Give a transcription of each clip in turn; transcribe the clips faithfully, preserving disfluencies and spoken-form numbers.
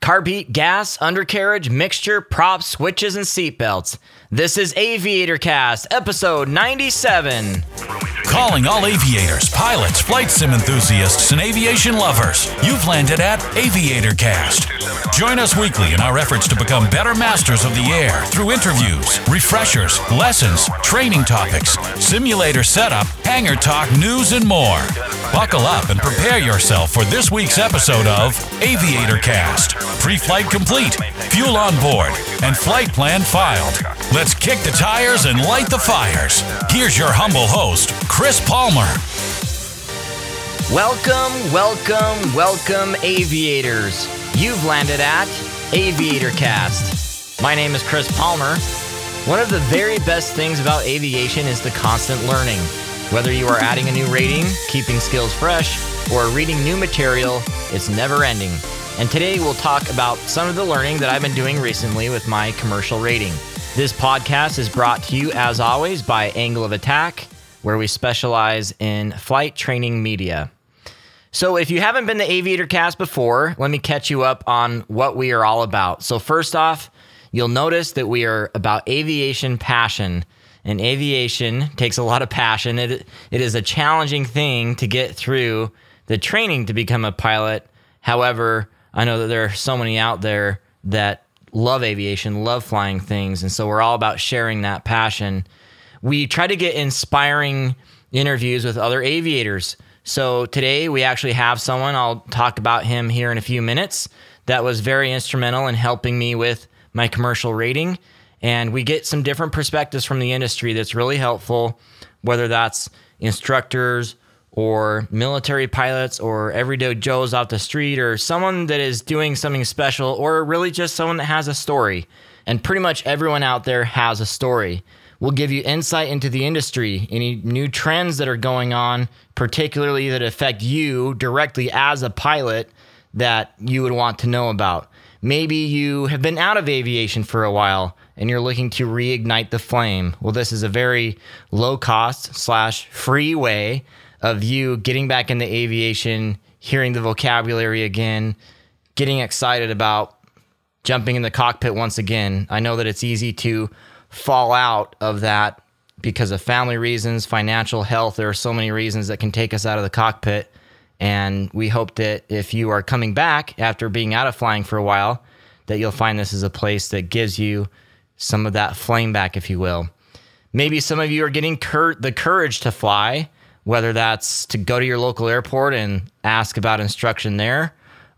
Carb heat, gas, undercarriage, mixture, props, switches, and seatbelts. This is Aviator Cast, episode ninety-seven. Calling all aviators, pilots, flight sim enthusiasts, and aviation lovers. You've landed at Aviator Cast. Join us weekly in our efforts to become better masters of the air through interviews, refreshers, lessons, training topics, simulator setup, hangar talk, news, and more. Buckle up and prepare yourself for this week's episode of Aviator Cast. Pre-flight complete, fuel on board, and flight plan filed. Let's kick the tires and light the fires. Here's your humble host, Chris Palmer. Welcome, welcome, welcome, aviators. You've landed at Aviator Cast. My name is Chris Palmer. One of the very best things about aviation is the constant learning. Whether you are adding a new rating, keeping skills fresh, or reading new material, it's never ending. And today we'll talk about some of the learning that I've been doing recently with my commercial rating. This podcast is brought to you, as always, by Angle of Attack, where we specialize in flight training media. So if you haven't been to Aviator Cast before, let me catch you up on what we are all about. So first off, you'll notice that we are about aviation passion. And aviation takes a lot of passion. It, it is a challenging thing to get through the training to become a pilot. However, I know that there are so many out there that love aviation, love flying things, and so we're all about sharing that passion. We try to get inspiring interviews with other aviators. So today we actually have someone, I'll talk about him here in a few minutes, that was very instrumental in helping me with my commercial rating. And we get some different perspectives from the industry that's really helpful, whether that's instructors or military pilots or everyday Joes off the street or someone that is doing something special or really just someone that has a story. And pretty much everyone out there has a story. We'll give you insight into the industry, any new trends that are going on, particularly that affect you directly as a pilot that you would want to know about. Maybe you have been out of aviation for a while and you're looking to reignite the flame. Well, this is a very low cost slash free way of you getting back into aviation, hearing the vocabulary again, getting excited about jumping in the cockpit once again. I know that it's easy to fall out of that because of family reasons, financial health. There are so many reasons that can take us out of the cockpit. And we hope that if you are coming back after being out of flying for a while, that you'll find this is a place that gives you some of that flame back, if you will. Maybe some of you are getting cur- the courage to fly, whether that's to go to your local airport and ask about instruction there,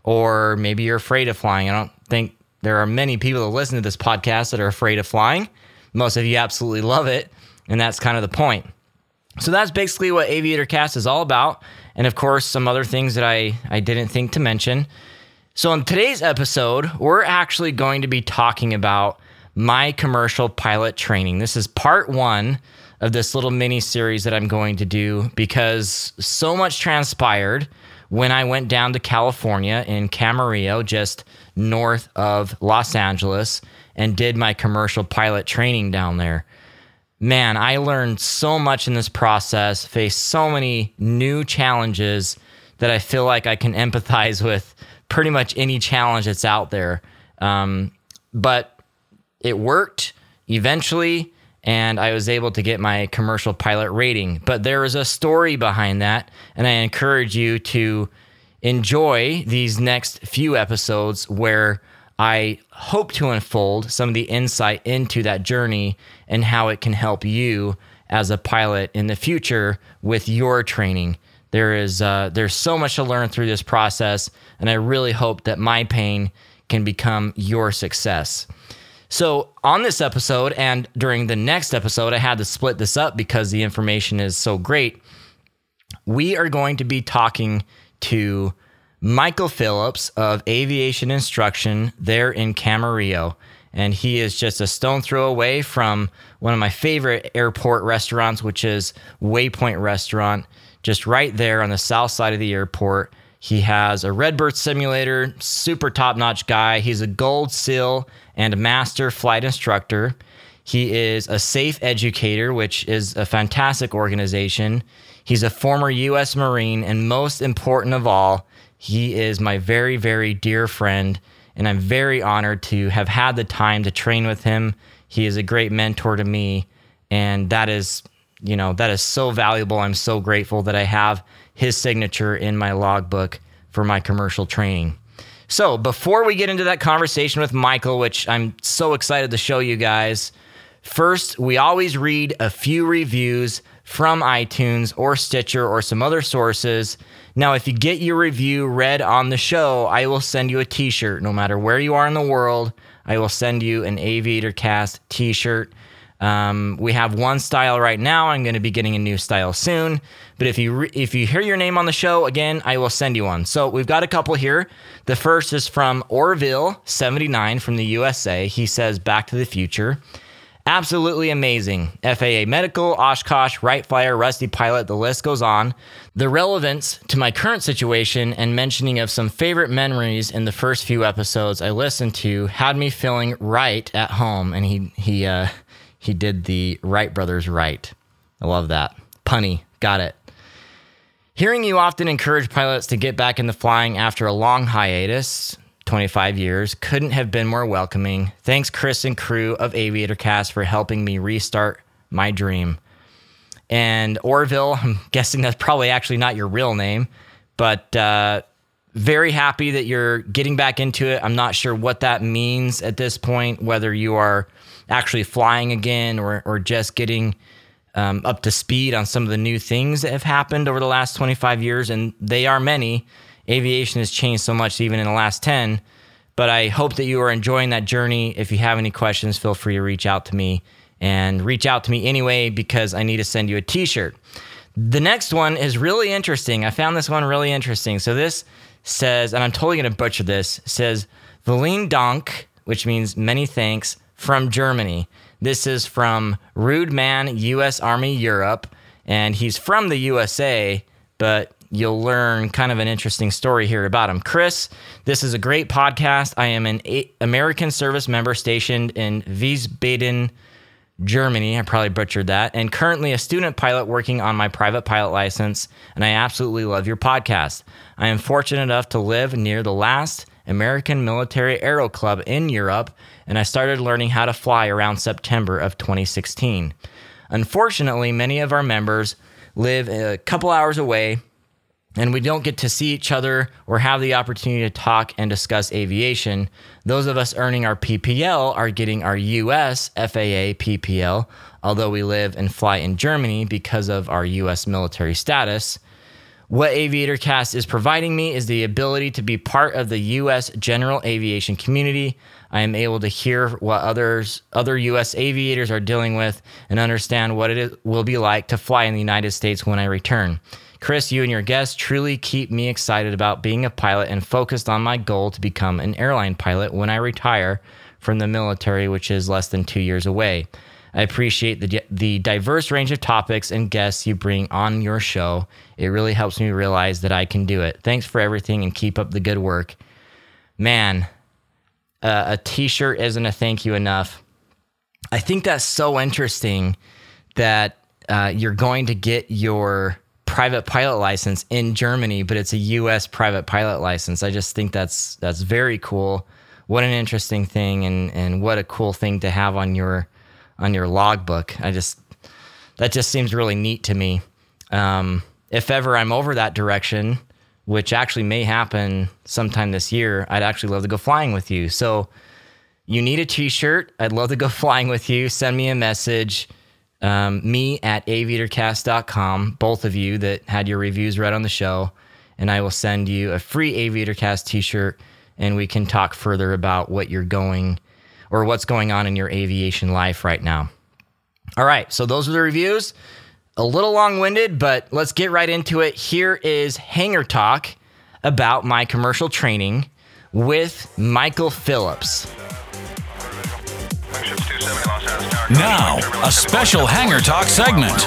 or maybe you're afraid of flying. I don't think there are many people that listen to this podcast that are afraid of flying. Most of you absolutely love it, and that's kind of the point. So that's basically what Aviator Cast is all about, and of course, some other things that I, I didn't think to mention. So in today's episode, we're actually going to be talking about my commercial pilot training. This is part one of this little mini series that I'm going to do because so much transpired when I went down to California in Camarillo, just north of Los Angeles, and did my commercial pilot training down there. Man, I learned so much in this process, faced so many new challenges that I feel like I can empathize with pretty much any challenge that's out there. Um, but it worked eventually, and I was able to get my commercial pilot rating. But there is a story behind that, and I encourage you to enjoy these next few episodes where I hope to unfold some of the insight into that journey and how it can help you as a pilot in the future with your training. There is uh, there's so much to learn through this process, and I really hope that my pain can become your success. So on this episode and during the next episode, I had to split this up because the information is so great. We are going to be talking to Michael Phillips of Aviation Instruction there in Camarillo. And he is just a stone throw away from one of my favorite airport restaurants, which is Waypoint Restaurant, just right there on the south side of the airport. He has a Redbird simulator, super top-notch guy. He's a Gold SEAL and a master flight instructor. He is a SAFE educator, which is a fantastic organization. He's a former U S Marine, and most important of all, he is my very, very dear friend and I'm very honored to have had the time to train with him. He is a great mentor to me, and that is, you know, that is so valuable. I'm so grateful that I have his signature in my logbook for my commercial training. So before we get into that conversation with Michael, which I'm so excited to show you guys, first, we always read a few reviews from iTunes or Stitcher or some other sources. Now, if you get your review read on the show, I will send you a t-shirt. No matter where you are in the world, I will send you an Aviator Cast t-shirt. Um, we have one style right now. I'm going to be getting a new style soon. But if you re- if you hear your name on the show, again, I will send you one. So we've got a couple here. The first is from Orville seventy-nine from the U S A. He says, Back to the Future. Absolutely amazing. F A A Medical, Oshkosh, Wright Flyer, Rusty Pilot, the list goes on. The relevance to my current situation and mentioning of some favorite memories in the first few episodes I listened to had me feeling right at home. And he he uh, he did the Wright brothers right. I love that. Punny. Got it. Hearing you often encourage pilots to get back into flying after a long hiatus, twenty-five years, couldn't have been more welcoming. Thanks, Chris and crew of Aviator Cast, for helping me restart my dream. And Orville, I'm guessing that's probably actually not your real name, but uh, very happy that you're getting back into it. I'm not sure what that means at this point, whether you are actually flying again or, or just getting um, up to speed on some of the new things that have happened over the last twenty-five years, and they are many. Aviation has changed so much even in the last ten, but I hope that you are enjoying that journey. If you have any questions, feel free to reach out to me, and reach out to me anyway because I need to send you a t-shirt. The next one is really interesting. I found this one really interesting. So this says, and I'm totally going to butcher this, says Vielen Dank, which means many thanks, from Germany. This is from Rude Man, U S Army Europe, and he's from the U S A, but you'll learn kind of an interesting story here about him. Chris, this is a great podcast. I am an a- American service member stationed in Wiesbaden, Germany. I probably butchered that. And currently a student pilot working on my private pilot license. And I absolutely love your podcast. I am fortunate enough to live near the last American Military Aero Club in Europe. And I started learning how to fly around September of twenty sixteen. Unfortunately, many of our members live a couple hours away, and we don't get to see each other or have the opportunity to talk and discuss aviation. Those of us earning our P P L are getting our U S F A A P P L, although we live and fly in Germany because of our U S military status. What Aviator Cast is providing me is the ability to be part of the U S general aviation community. I am able to hear what others, other U S aviators are dealing with and understand what it is, will be like to fly in the United States when I return. Chris, you and your guests truly keep me excited about being a pilot and focused on my goal to become an airline pilot when I retire from the military, which is less than two years away. I appreciate the the diverse range of topics and guests you bring on your show. It really helps me realize that I can do it. Thanks for everything and keep up the good work. Man, uh, a t-shirt isn't a thank you enough. I think that's so interesting that uh, you're going to get your private pilot license in Germany, but it's a U S private pilot license. I just think that's that's very cool. What an interesting thing, and and what a cool thing to have on your on your logbook. I just that just seems really neat to me. Um, if ever I'm over that direction, which actually may happen sometime this year, I'd actually love to go flying with you. So you need a t-shirt. I'd love to go flying with you. Send me a message. Um, me at aviator cast dot com, both of you that had your reviews read on the show, and I will send you a free Aviator Cast t-shirt, and we can talk further about what you're going or what's going on in your aviation life right now. All right, so those are the reviews. A little long-winded, but let's get right into it. Here is Hangar Talk about my commercial training with Michael Phillips. Now, a special Hangar Talk segment.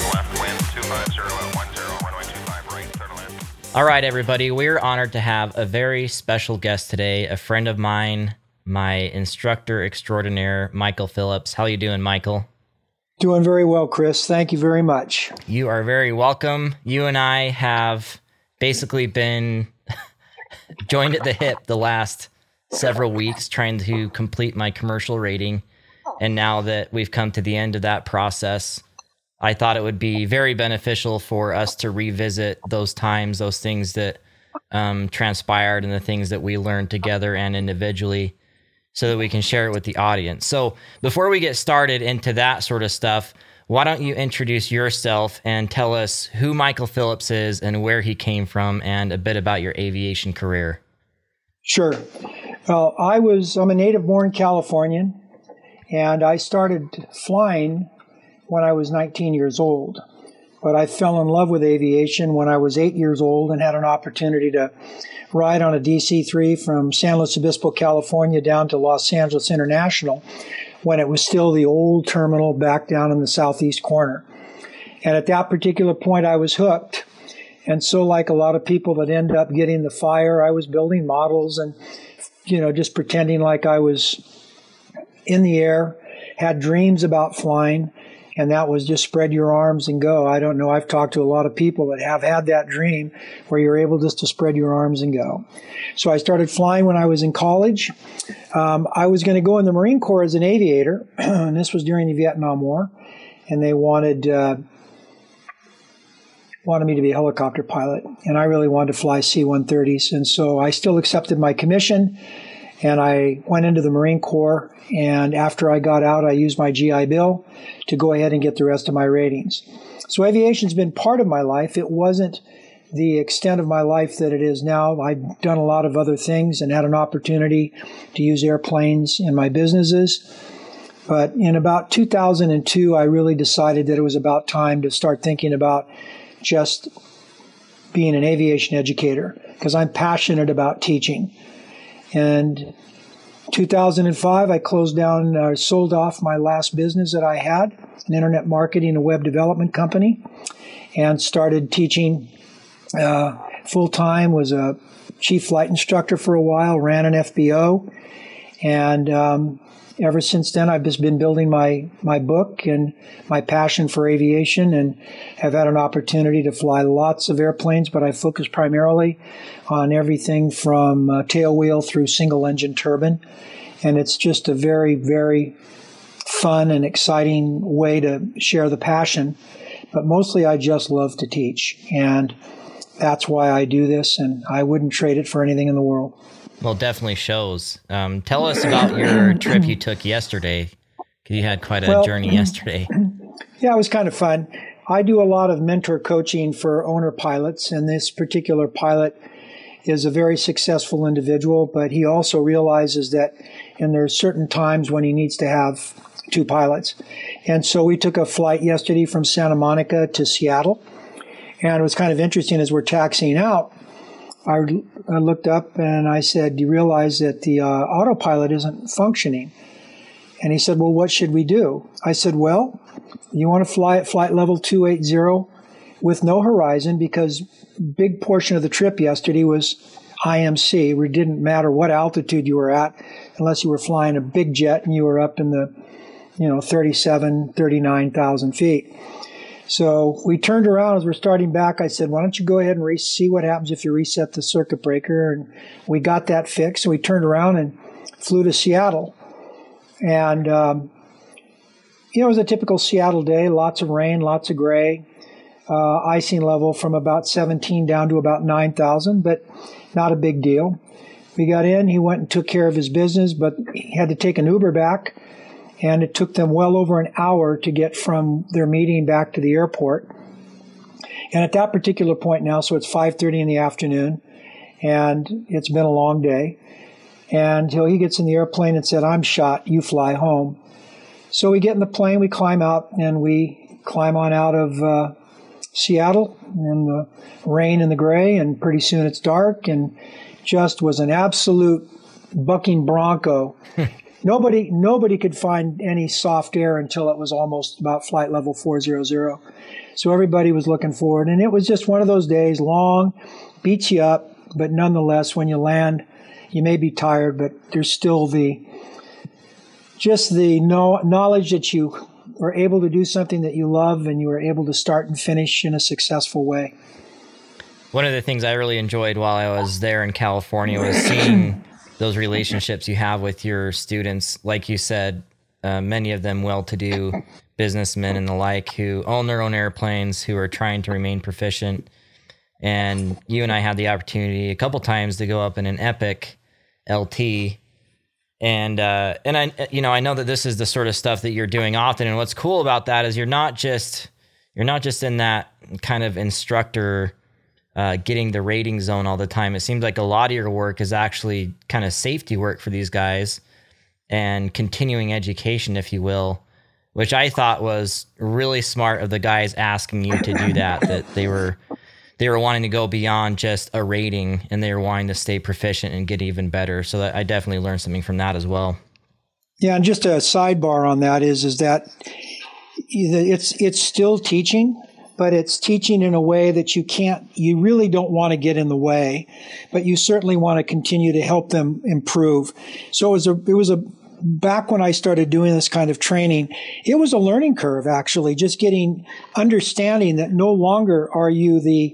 All right, everybody, we're honored to have a very special guest today, a friend of mine, my instructor extraordinaire, Michael Phillips. How are you doing, Michael? Doing very well, Chris. Thank you very much. You are very welcome. You and I have basically been joined at the hip the last several weeks trying to complete my commercial rating. And now that we've come to the end of that process, I thought it would be very beneficial for us to revisit those times, those things that um, transpired and the things that we learned together and individually, so that we can share it with the audience. So before we get started into that sort of stuff, why don't you introduce yourself and tell us who Michael Phillips is and where he came from and a bit about your aviation career? Sure. Well, I was, I'm a native-born Californian, and I started flying when I was nineteen years old. But I fell in love with aviation when I was eight years old and had an opportunity to ride on a D C three from San Luis Obispo, California down to Los Angeles International when it was still the old terminal back down in the southeast corner. And at that particular point, I was hooked. And so like a lot of people that end up getting the fire, I was building models and, you know, just pretending like I was in the air, had dreams about flying. And that was just spread your arms and go. I don't know. I've talked to a lot of people that have had that dream where you're able just to spread your arms and go. So I started flying when I was in college. Um, I was going to go in the Marine Corps as an aviator, and this was during the Vietnam War. And they wanted uh, wanted me to be a helicopter pilot. And I really wanted to fly C one thirties. And so I still accepted my commission. And I went into the Marine Corps, and after I got out, I used my G I Bill to go ahead and get the rest of my ratings. So aviation's been part of my life. It wasn't the extent of my life that it is now. I've done a lot of other things and had an opportunity to use airplanes in my businesses. But in about two thousand two, I really decided that it was about time to start thinking about just being an aviation educator, because I'm passionate about teaching. And two thousand five, I closed down, uh, sold off my last business that I had, an internet marketing and web development company, and started teaching uh, full-time, was a chief flight instructor for a while, ran an F B O, and um, ever since then I've just been building my, my book and my passion for aviation, and have had an opportunity to fly lots of airplanes, but I focus primarily on everything from uh, tailwheel through single-engine turbine. And it's just a very, very fun and exciting way to share the passion. But mostly I just love to teach. And that's why I do this, and I wouldn't trade it for anything in the world. Well, definitely shows. Um, tell us about your trip you took yesterday, because you had quite a well, journey yesterday. Yeah, it was kind of fun. I do a lot of mentor coaching for owner pilots, and this particular pilot is a very successful individual, but he also realizes that and there are certain times when he needs to have two pilots. And so we took a flight yesterday from Santa Monica to Seattle, and it was kind of interesting as we're taxiing out. I, I looked up and I said, "Do you realize that the uh, autopilot isn't functioning?" And he said, "Well, what should we do?" I said, "Well, you want to fly at flight level two eighty with no horizon, because big portion of the trip yesterday was I M C. It didn't matter what altitude you were at, unless you were flying a big jet and you were up in the, you know, thirty-seven, thirty-nine thousand feet. So we turned around as we're starting back. I said, "Why don't you go ahead and re- see what happens if you reset the circuit breaker?" And we got that fixed. So we turned around and flew to Seattle. And, um, you know, it was a typical Seattle day, lots of rain, lots of gray, uh, icing level from about seventeen down to about nine thousand, but not a big deal. We got in, he went and took care of his business, but he had to take an Uber back, and it took them well over an hour to get from their meeting back to the airport. And at that particular point now, so it's five thirty in the afternoon, and it's been a long day, and he gets in the airplane and said, "I'm shot, you fly home." So we get in the plane, we climb out, and we climb on out of uh, Seattle in the rain and the gray, and pretty soon it's dark, and just was an absolute bucking bronco. Nobody nobody could find any soft air until it was almost about flight level four hundred. So everybody was looking forward, and it was just one of those days, long, beats you up, but nonetheless, when you land, you may be tired, but there's still the just the no, knowledge that you were able to do something that you love, and you were able to start and finish in a successful way. One of the things I really enjoyed while I was there in California was seeing those relationships you have with your students. Like you said, uh, many of them well-to-do businessmen and the like who own their own airplanes, who are trying to remain proficient. And you and I had the opportunity a couple times to go up in an Epic L T. And, uh, and I, you know, I know that this is the sort of stuff that you're doing often. And what's cool about that is you're not just, you're not just in that kind of instructor, uh, getting the rating zone all the time. It seems like a lot of your work is actually kind of safety work for these guys and continuing education, if you will, which I thought was really smart of the guys asking you to do that, that they were, they were wanting to go beyond just a rating and they were wanting to stay proficient and get even better. So that I definitely learned something from that as well. Yeah. And just a sidebar on that is, is that it's, it's still teaching, but it's teaching in a way that you can't, you really don't want to get in the way, but you certainly want to continue to help them improve. So it was a, it was a, back when I started doing this kind of training, it was a learning curve, actually, just getting understanding that no longer are you the,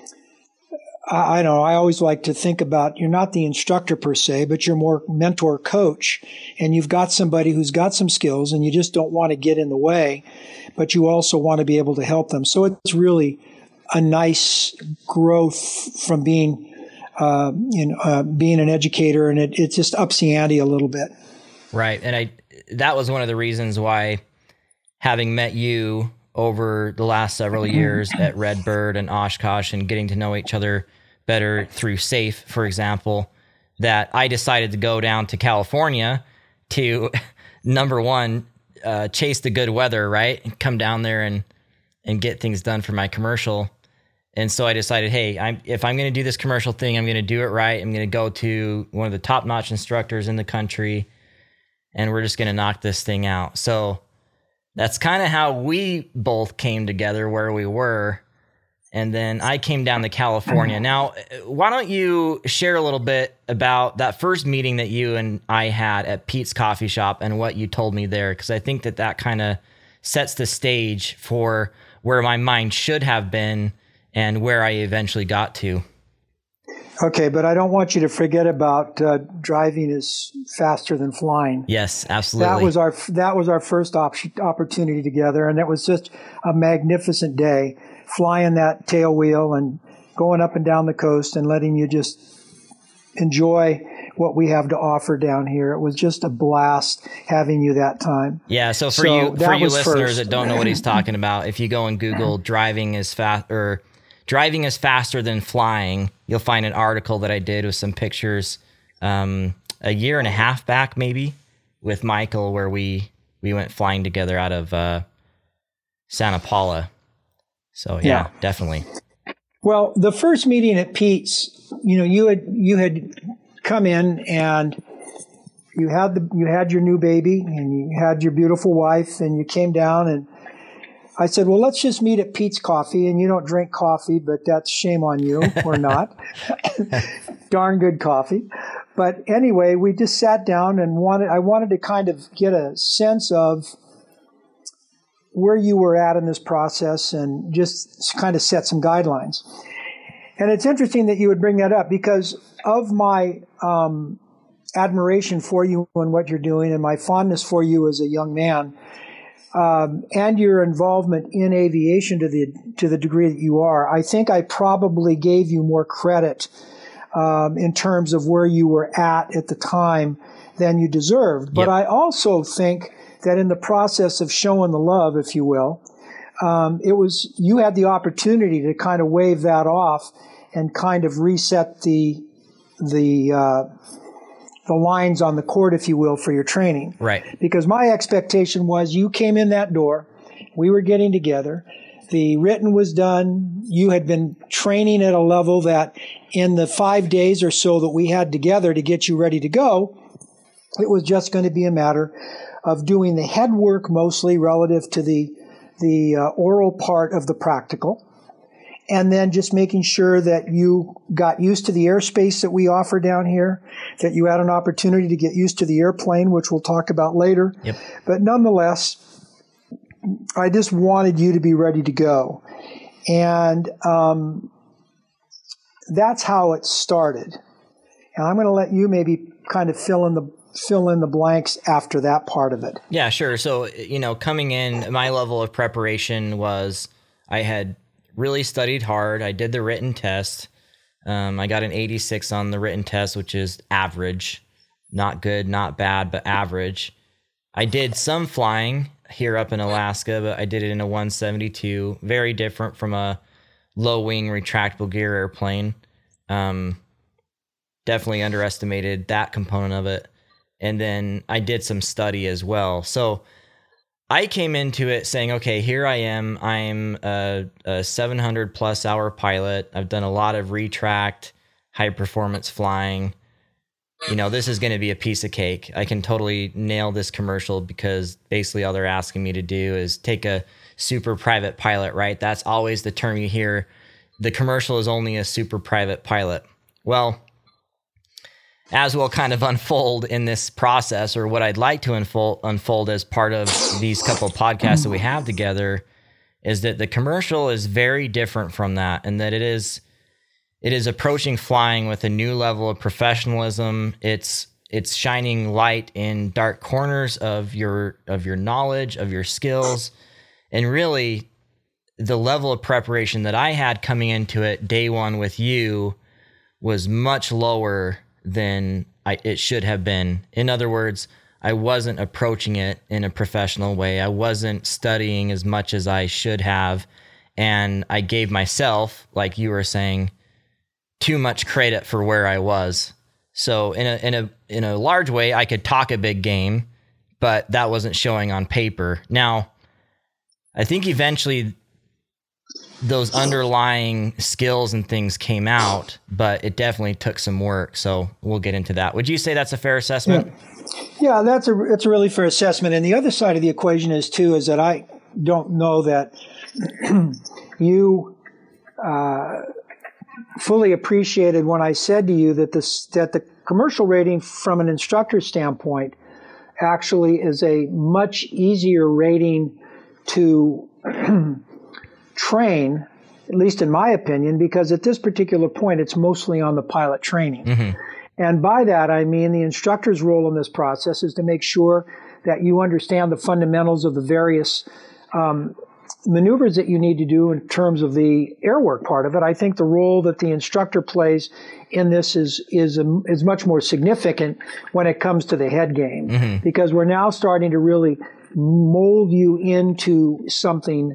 I don't know, I always like to think about, you're not the instructor per se, but you're more mentor coach, and you've got somebody who's got some skills and you just don't want to get in the way, but you also want to be able to help them. So it's really a nice growth from being, uh, you know, uh, being an educator, and it, it just ups the ante a little bit. Right. And I, that was one of the reasons why, having met you over the last several years at Redbird and Oshkosh and getting to know each other better through SAFE, for example, that I decided to go down to California to, number one, uh, chase the good weather, right? And come down there and, and get things done for my commercial. And so I decided, hey, I'm, if I'm going to do this commercial thing, I'm going to do it right. I'm going to go to one of the top-notch instructors in the country, and we're just going to knock this thing out. So that's kind of how we both came together where we were. And then I came down to California. Now, why don't you share a little bit about that first meeting that you and I had at Pete's Coffee Shop and what you told me there? Because I think that that kind of sets the stage for where my mind should have been and where I eventually got to. Okay, but I don't want you to forget about uh, driving is faster than flying. Yes, absolutely. That was our that was our first op- opportunity together, and it was just a magnificent day, flying that tail wheel and going up and down the coast and letting you just enjoy what we have to offer down here. It was just a blast having you that time. Yeah, so for so you for you listeners first. that don't know what he's talking about, if you go and Google driving is fast or driving is faster than flying, you'll find an article that I did with some pictures um, a year and a half back, maybe, with Michael, where we, we went flying together out of uh, Santa Paula. So yeah, yeah, definitely. Well, the first meeting at Pete's, you know, you had you had come in and you had the you had your new baby and you had your beautiful wife, and you came down, and I said, well, let's just meet at Pete's Coffee, and you don't drink coffee, but that's shame on you, or not. Darn good coffee. But anyway, we just sat down and wanted, I wanted to kind of get a sense of where you were at in this process and just kind of set some guidelines. And it's interesting that you would bring that up, because of my um, admiration for you and what you're doing, and my fondness for you as a young man, Um, and your involvement in aviation to the to the degree that you are, I think I probably gave you more credit um, in terms of where you were at at the time than you deserved. But yep. I also think that in the process of showing the love, if you will, um, it was you had the opportunity to kind of wave that off and kind of reset the the uh, the lines on the court, if you will, for your training. Right. Because my expectation was you came in that door, we were getting together, the written was done, you had been training at a level that in the five days or so that we had together to get you ready to go, it was just going to be a matter of doing the head work mostly relative to the, the uh, oral part of the practical, and then just making sure that you got used to the airspace that we offer down here, that you had an opportunity to get used to the airplane, which we'll talk about later. Yep. But nonetheless, I just wanted you to be ready to go. And um, that's how it started. And I'm going to let you maybe kind of fill in the fill in the blanks after that part of it. Yeah, sure. So, you know, coming in, my level of preparation was I had really studied hard. I did the written test. Um, I got an eighty-six on the written test, which is average. Not good, not bad, but average. I did some flying here up in Alaska, but I did it in a one seventy-two. Very different from a low-wing retractable gear airplane. Um, definitely underestimated that component of it. And then I did some study as well. So I came into it saying, okay, here I am. I'm a, a seven hundred plus hour pilot. I've done a lot of retract, high performance flying. You know, this is going to be a piece of cake. I can totally nail this commercial because basically all they're asking me to do is take a super private pilot, right? That's always the term you hear. The commercial is only a super private pilot. Well, as will kind of unfold in this process, or what I'd like to unfold, unfold as part of these couple of podcasts that we have together, is that the commercial is very different from that, and that it is it is approaching flying with a new level of professionalism. It's it's shining light in dark corners of your of your knowledge, of your skills, and really the level of preparation that I had coming into it day one with you was much lower than I, it should have been. In other words, I wasn't approaching it in a professional way. I wasn't studying as much as I should have. And I gave myself, like you were saying, too much credit for where I was. So in a in a in a large way, I could talk a big game, but that wasn't showing on paper. Now, I think eventually those underlying skills and things came out, but it definitely took some work. So we'll get into that. Would you say that's a fair assessment? Yeah, yeah that's a it's a really fair assessment. And the other side of the equation is too is that I don't know that you uh, fully appreciated when I said to you that this that the commercial rating from an instructor standpoint actually is a much easier rating to train, at least in my opinion, because at this particular point, it's mostly on the pilot training. Mm-hmm. And by that, I mean the instructor's role in this process is to make sure that you understand the fundamentals of the various um, maneuvers that you need to do in terms of the airwork part of it. I think the role that the instructor plays in this is is a, is much more significant when it comes to the head game, mm-hmm. because we're now starting to really mold you into something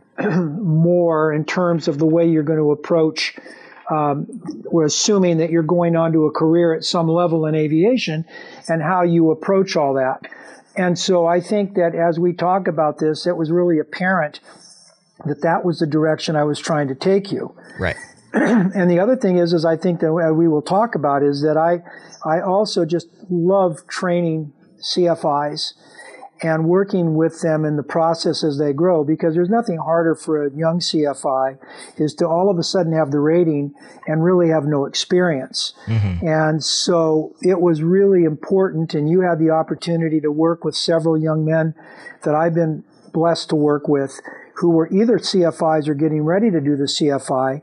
more in terms of the way you're going to approach. Um, we're assuming that you're going on to a career at some level in aviation and how you approach all that. And so I think that as we talk about this, it was really apparent that that was the direction I was trying to take you. Right. And the other thing is, is I think that we will talk about is that I, I also just love training C F Is and working with them in the process as they grow, because there's nothing harder for a young C F I is to all of a sudden have the rating and really have no experience. Mm-hmm. And so it was really important, and you had the opportunity to work with several young men that I've been blessed to work with who were either C F Is or getting ready to do the C F I,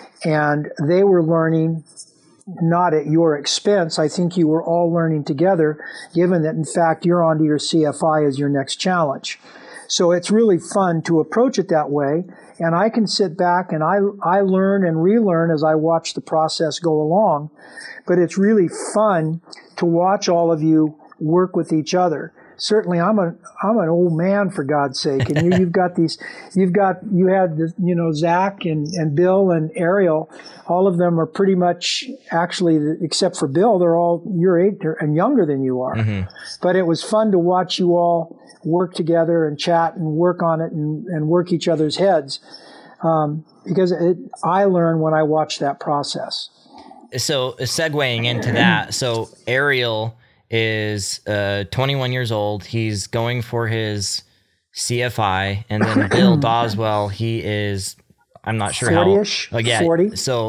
and they were learning not at your expense. I think you were all learning together, given that, in fact, you're onto your C F I as your next challenge. So it's really fun to approach it that way. And I can sit back and I, I learn and relearn as I watch the process go along. But it's really fun to watch all of you work with each other. Certainly, I'm a I'm an old man, for God's sake, and you, you've got these, you've got you had the, you know Zach and, and Bill and Ariel, all of them are pretty much actually, except for Bill, they're all your age and younger than you are. Mm-hmm. But it was fun to watch you all work together and chat and work on it and, and work each other's heads, um, because it, I learn when I watch that process. So segueing into that, so Ariel is uh, twenty-one years old. He's going for his C F I, and then Bill Boswell, he is, I'm not sure forty-ish, how. Oh, yeah. forty. So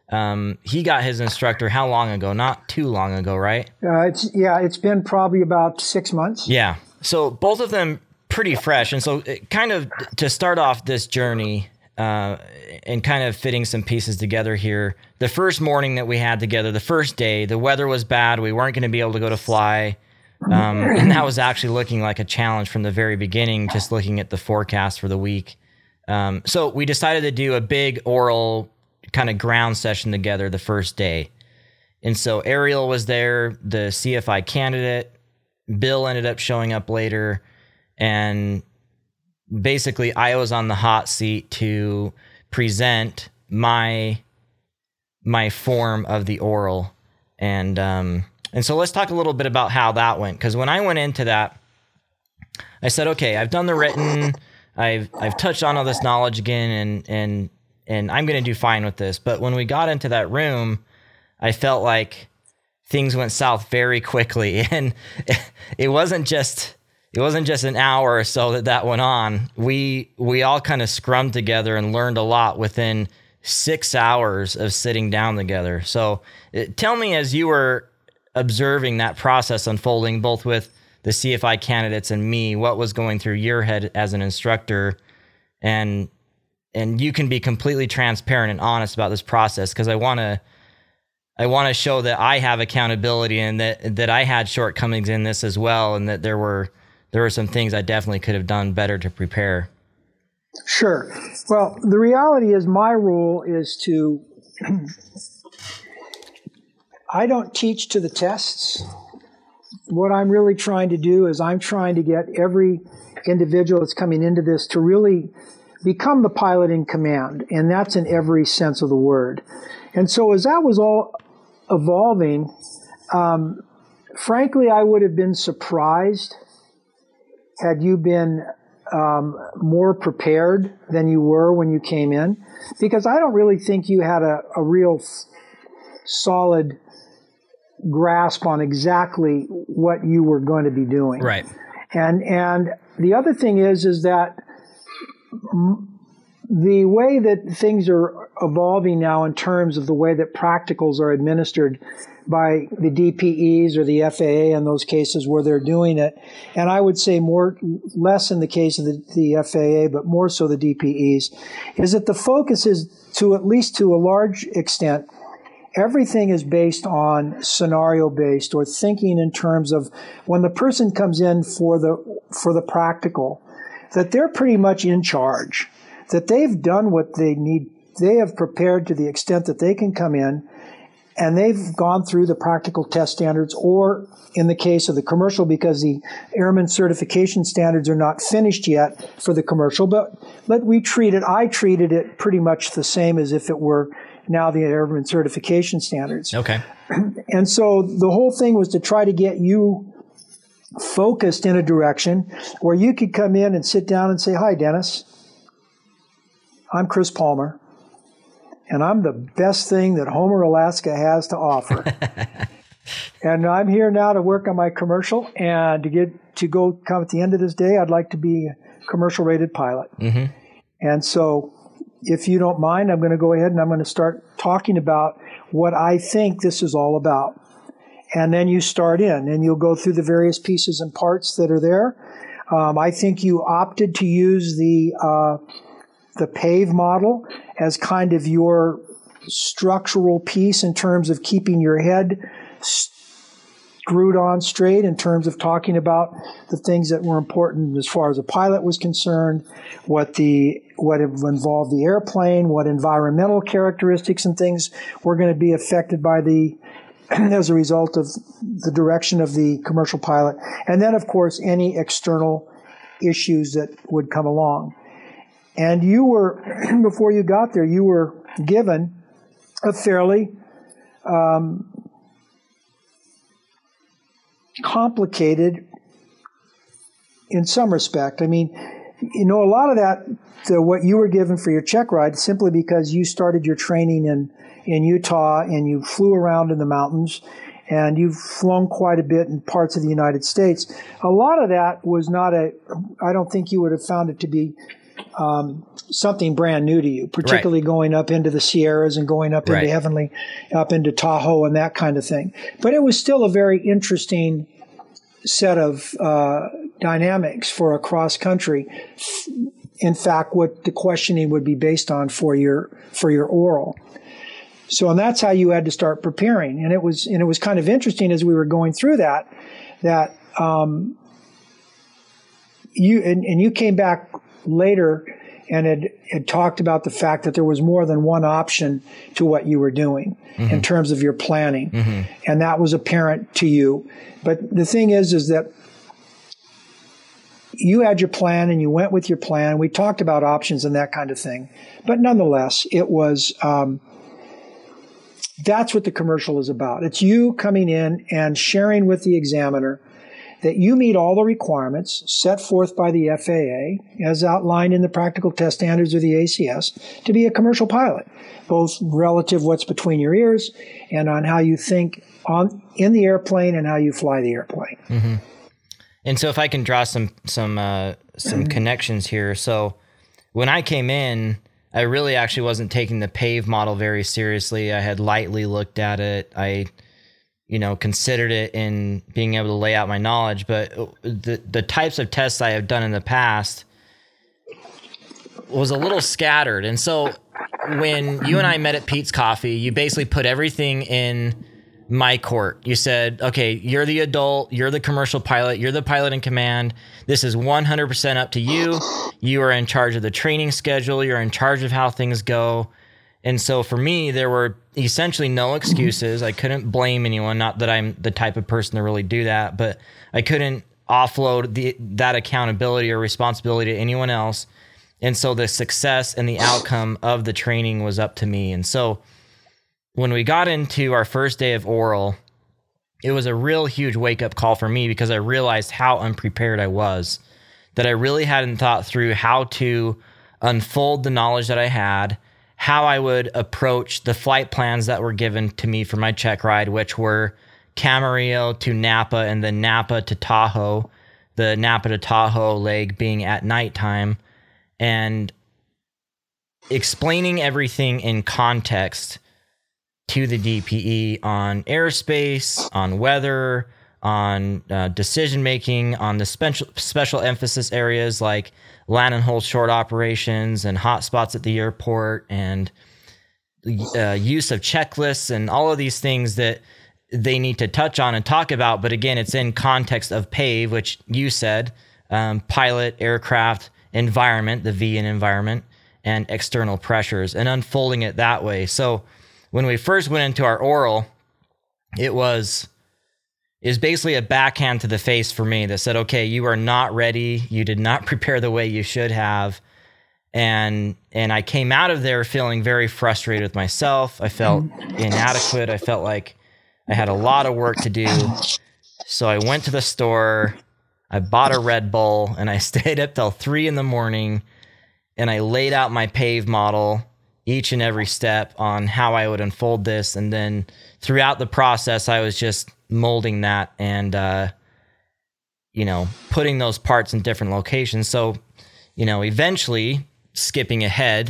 um, he got his instructor how long ago? Not too long ago, right? Uh, it's yeah, it's been probably about six months. Yeah. So both of them pretty fresh, and so it kind of to start off this journey, uh, and kind of fitting some pieces together here. The first morning that we had together, the first day, the weather was bad. We weren't going to be able to go to fly. Um, and that was actually looking like a challenge from the very beginning, just looking at the forecast for the week. Um, so we decided to do a big oral kind of ground session together the first day. And so Ariel was there, the C F I candidate. Bill ended up showing up later. And basically I was on the hot seat to present my my form of the oral. And um, and so let's talk a little bit about how that went. Because when I went into that, I said, okay, I've done the written, I've I've touched on all this knowledge again, and and and I'm going to do fine with this. But when we got into that room, I felt like things went south very quickly, and it wasn't just it wasn't just an hour or so that that went on. We we all kind of scrummed together and learned a lot within six hours of sitting down together. So it, tell me, as you were observing that process unfolding, both with the C F I candidates and me, what was going through your head as an instructor, and and you can be completely transparent and honest about this process, because I want to I want to show that I have accountability, and that that I had shortcomings in this as well, and that there were there were some things I definitely could have done better to prepare. Sure. Well, the reality is my rule is to I don't teach to the tests. What I'm really trying to do is I'm trying to get every individual that's coming into this to really become the pilot in command, and that's in every sense of the word. And so as that was all evolving, um, frankly, I would have been surprised had you been um, more prepared than you were when you came in, because I don't really think you had a, a real solid grasp on exactly what you were going to be doing. Right. And and the other thing is is that the way that things are evolving now in terms of the way that practicals are administered by the D P Es or the F A A in those cases where they're doing it, and I would say more less in the case of the, the F A A, but more so the D P Es, is that the focus is, to at least to a large extent, everything is based on scenario-based, or thinking in terms of when the person comes in for the for the practical, that they're pretty much in charge, that they've done what they need, they have prepared to the extent that they can come in, and they've gone through the practical test standards, or in the case of the commercial, because the airman certification standards are not finished yet for the commercial, but let we treat it, I treated it pretty much the same as if it were now the airman certification standards. Okay. And so the whole thing was to try to get you focused in a direction where you could come in and sit down and say, "Hi, Dennis. I'm Chris Palmer, and I'm the best thing that Homer, Alaska has to offer. And I'm here now to work on my commercial, and to get to go come at the end of this day, I'd like to be a commercial rated pilot." Mm-hmm. And so if you don't mind, I'm going to go ahead and I'm going to start talking about what I think this is all about. And then you start in, and you'll go through the various pieces and parts that are there. Um, I think you opted to use the uh, the PAVE model as kind of your structural piece in terms of keeping your head screwed on straight, in terms of talking about the things that were important as far as a pilot was concerned, what the what involved the airplane, what environmental characteristics and things were going to be affected by the as a result of the direction of the commercial pilot, and then of course any external issues that would come along. And you were, before you got there, you were given a fairly um, complicated, in some respect. I mean, you know, a lot of that, the, what you were given for your check ride, simply because you started your training in, in Utah and you flew around in the mountains, and you've flown quite a bit in parts of the United States. A lot of that was not a, I don't think you would have found it to be Um, something brand new to you, particularly right. going up into the Sierras and going up right. into Heavenly, up into Tahoe and that kind of thing. But it was still a very interesting set of uh, dynamics for a cross country, f- in fact, what the questioning would be based on for your for your oral. So, and that's how you had to start preparing. And it was and it was kind of interesting as we were going through that, that um, you and, and you came back later and had, had talked about the fact that there was more than one option to what you were doing mm-hmm. in terms of your planning. Mm-hmm. And that was apparent to you. But the thing is, is that you had your plan and you went with your plan. We talked about options and that kind of thing. But nonetheless, it was, um, that's what the commercial is about. It's you coming in and sharing with the examiner that you meet all the requirements set forth by the F A A, as outlined in the practical test standards of the A C S, to be a commercial pilot, both relative what's between your ears and on how you think on in the airplane and how you fly the airplane. Mm-hmm. And so if I can draw some some uh, some mm-hmm. connections here. So when I came in, I really actually wasn't taking the PAVE model very seriously. I had lightly looked at it. I you know, considered it in being able to lay out my knowledge, but the the types of tests I have done in the past was a little scattered. And so when you and I met at Pete's Coffee, you basically put everything in my court. You said, okay, you're the adult, you're the commercial pilot, you're the pilot in command. This is one hundred percent up to you. You are in charge of the training schedule. You're in charge of how things go. And so for me, there were essentially no excuses. I couldn't blame anyone. Not that I'm the type of person to really do that, but I couldn't offload the, that accountability or responsibility to anyone else. And so the success and the outcome of the training was up to me. And so when we got into our first day of oral, it was a real huge wake-up call for me because I realized how unprepared I was, that I really hadn't thought through how to unfold the knowledge that I had, how I would approach the flight plans that were given to me for my check ride, which were Camarillo to Napa and then Napa to Tahoe, the Napa to Tahoe leg being at nighttime, and explaining everything in context to the D P E on airspace, on weather, on uh, decision-making, on the special special emphasis areas like land and hold short operations and hot spots at the airport and uh, use of checklists and all of these things that they need to touch on and talk about. But again, it's in context of PAVE, which you said, um, pilot, aircraft, environment, the V in environment, and external pressures, and unfolding it that way. So when we first went into our oral, it was... is basically a backhand to the face for me that said, okay, you are not ready. You did not prepare the way you should have. And and I came out of there feeling very frustrated with myself. I felt inadequate. I felt like I had a lot of work to do. So I went to the store, I bought a Red Bull, and I stayed up till three in the morning, and I laid out my PAVE model, each and every step on how I would unfold this. And then throughout the process, I was just molding that and, uh, you know, putting those parts in different locations. So, you know, eventually skipping ahead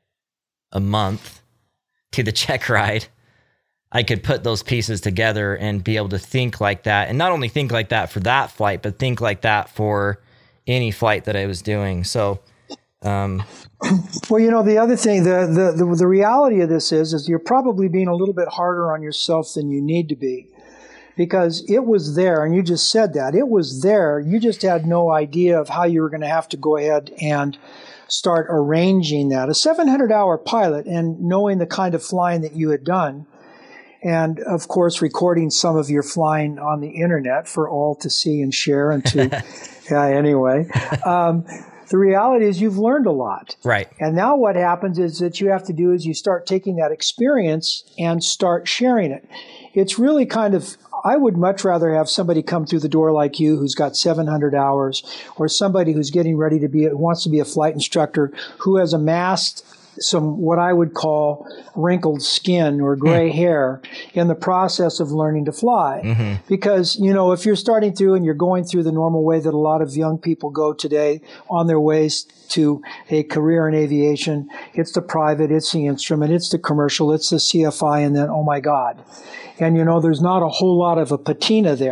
a month to the check ride, I could put those pieces together and be able to think like that. And not only think like that for that flight, but think like that for any flight that I was doing. So, um, well, you know, the other thing, the, the, the, the reality of this is, is you're probably being a little bit harder on yourself than you need to be. Because it was there, and you just said that. It was there. You just had no idea of how you were going to have to go ahead and start arranging that. A seven hundred hour pilot, and knowing the kind of flying that you had done, and, of course, recording some of your flying on the Internet for all to see and share and to, yeah, anyway. Um, the reality is you've learned a lot. Right. And now what happens is that you have to do is you start taking that experience and start sharing it. It's really kind of... I would much rather have somebody come through the door like you who's got seven hundred hours, or somebody who's getting ready to be, who wants to be a flight instructor, who has amassed some what I would call wrinkled skin or gray mm. hair in the process of learning to fly. Mm-hmm. Because, you know, if you're starting through and you're going through the normal way that a lot of young people go today on their ways to a career in aviation, it's the private, it's the instrument, it's the commercial, it's the C F I, and then, oh my God. And, you know, there's not a whole lot of a patina there.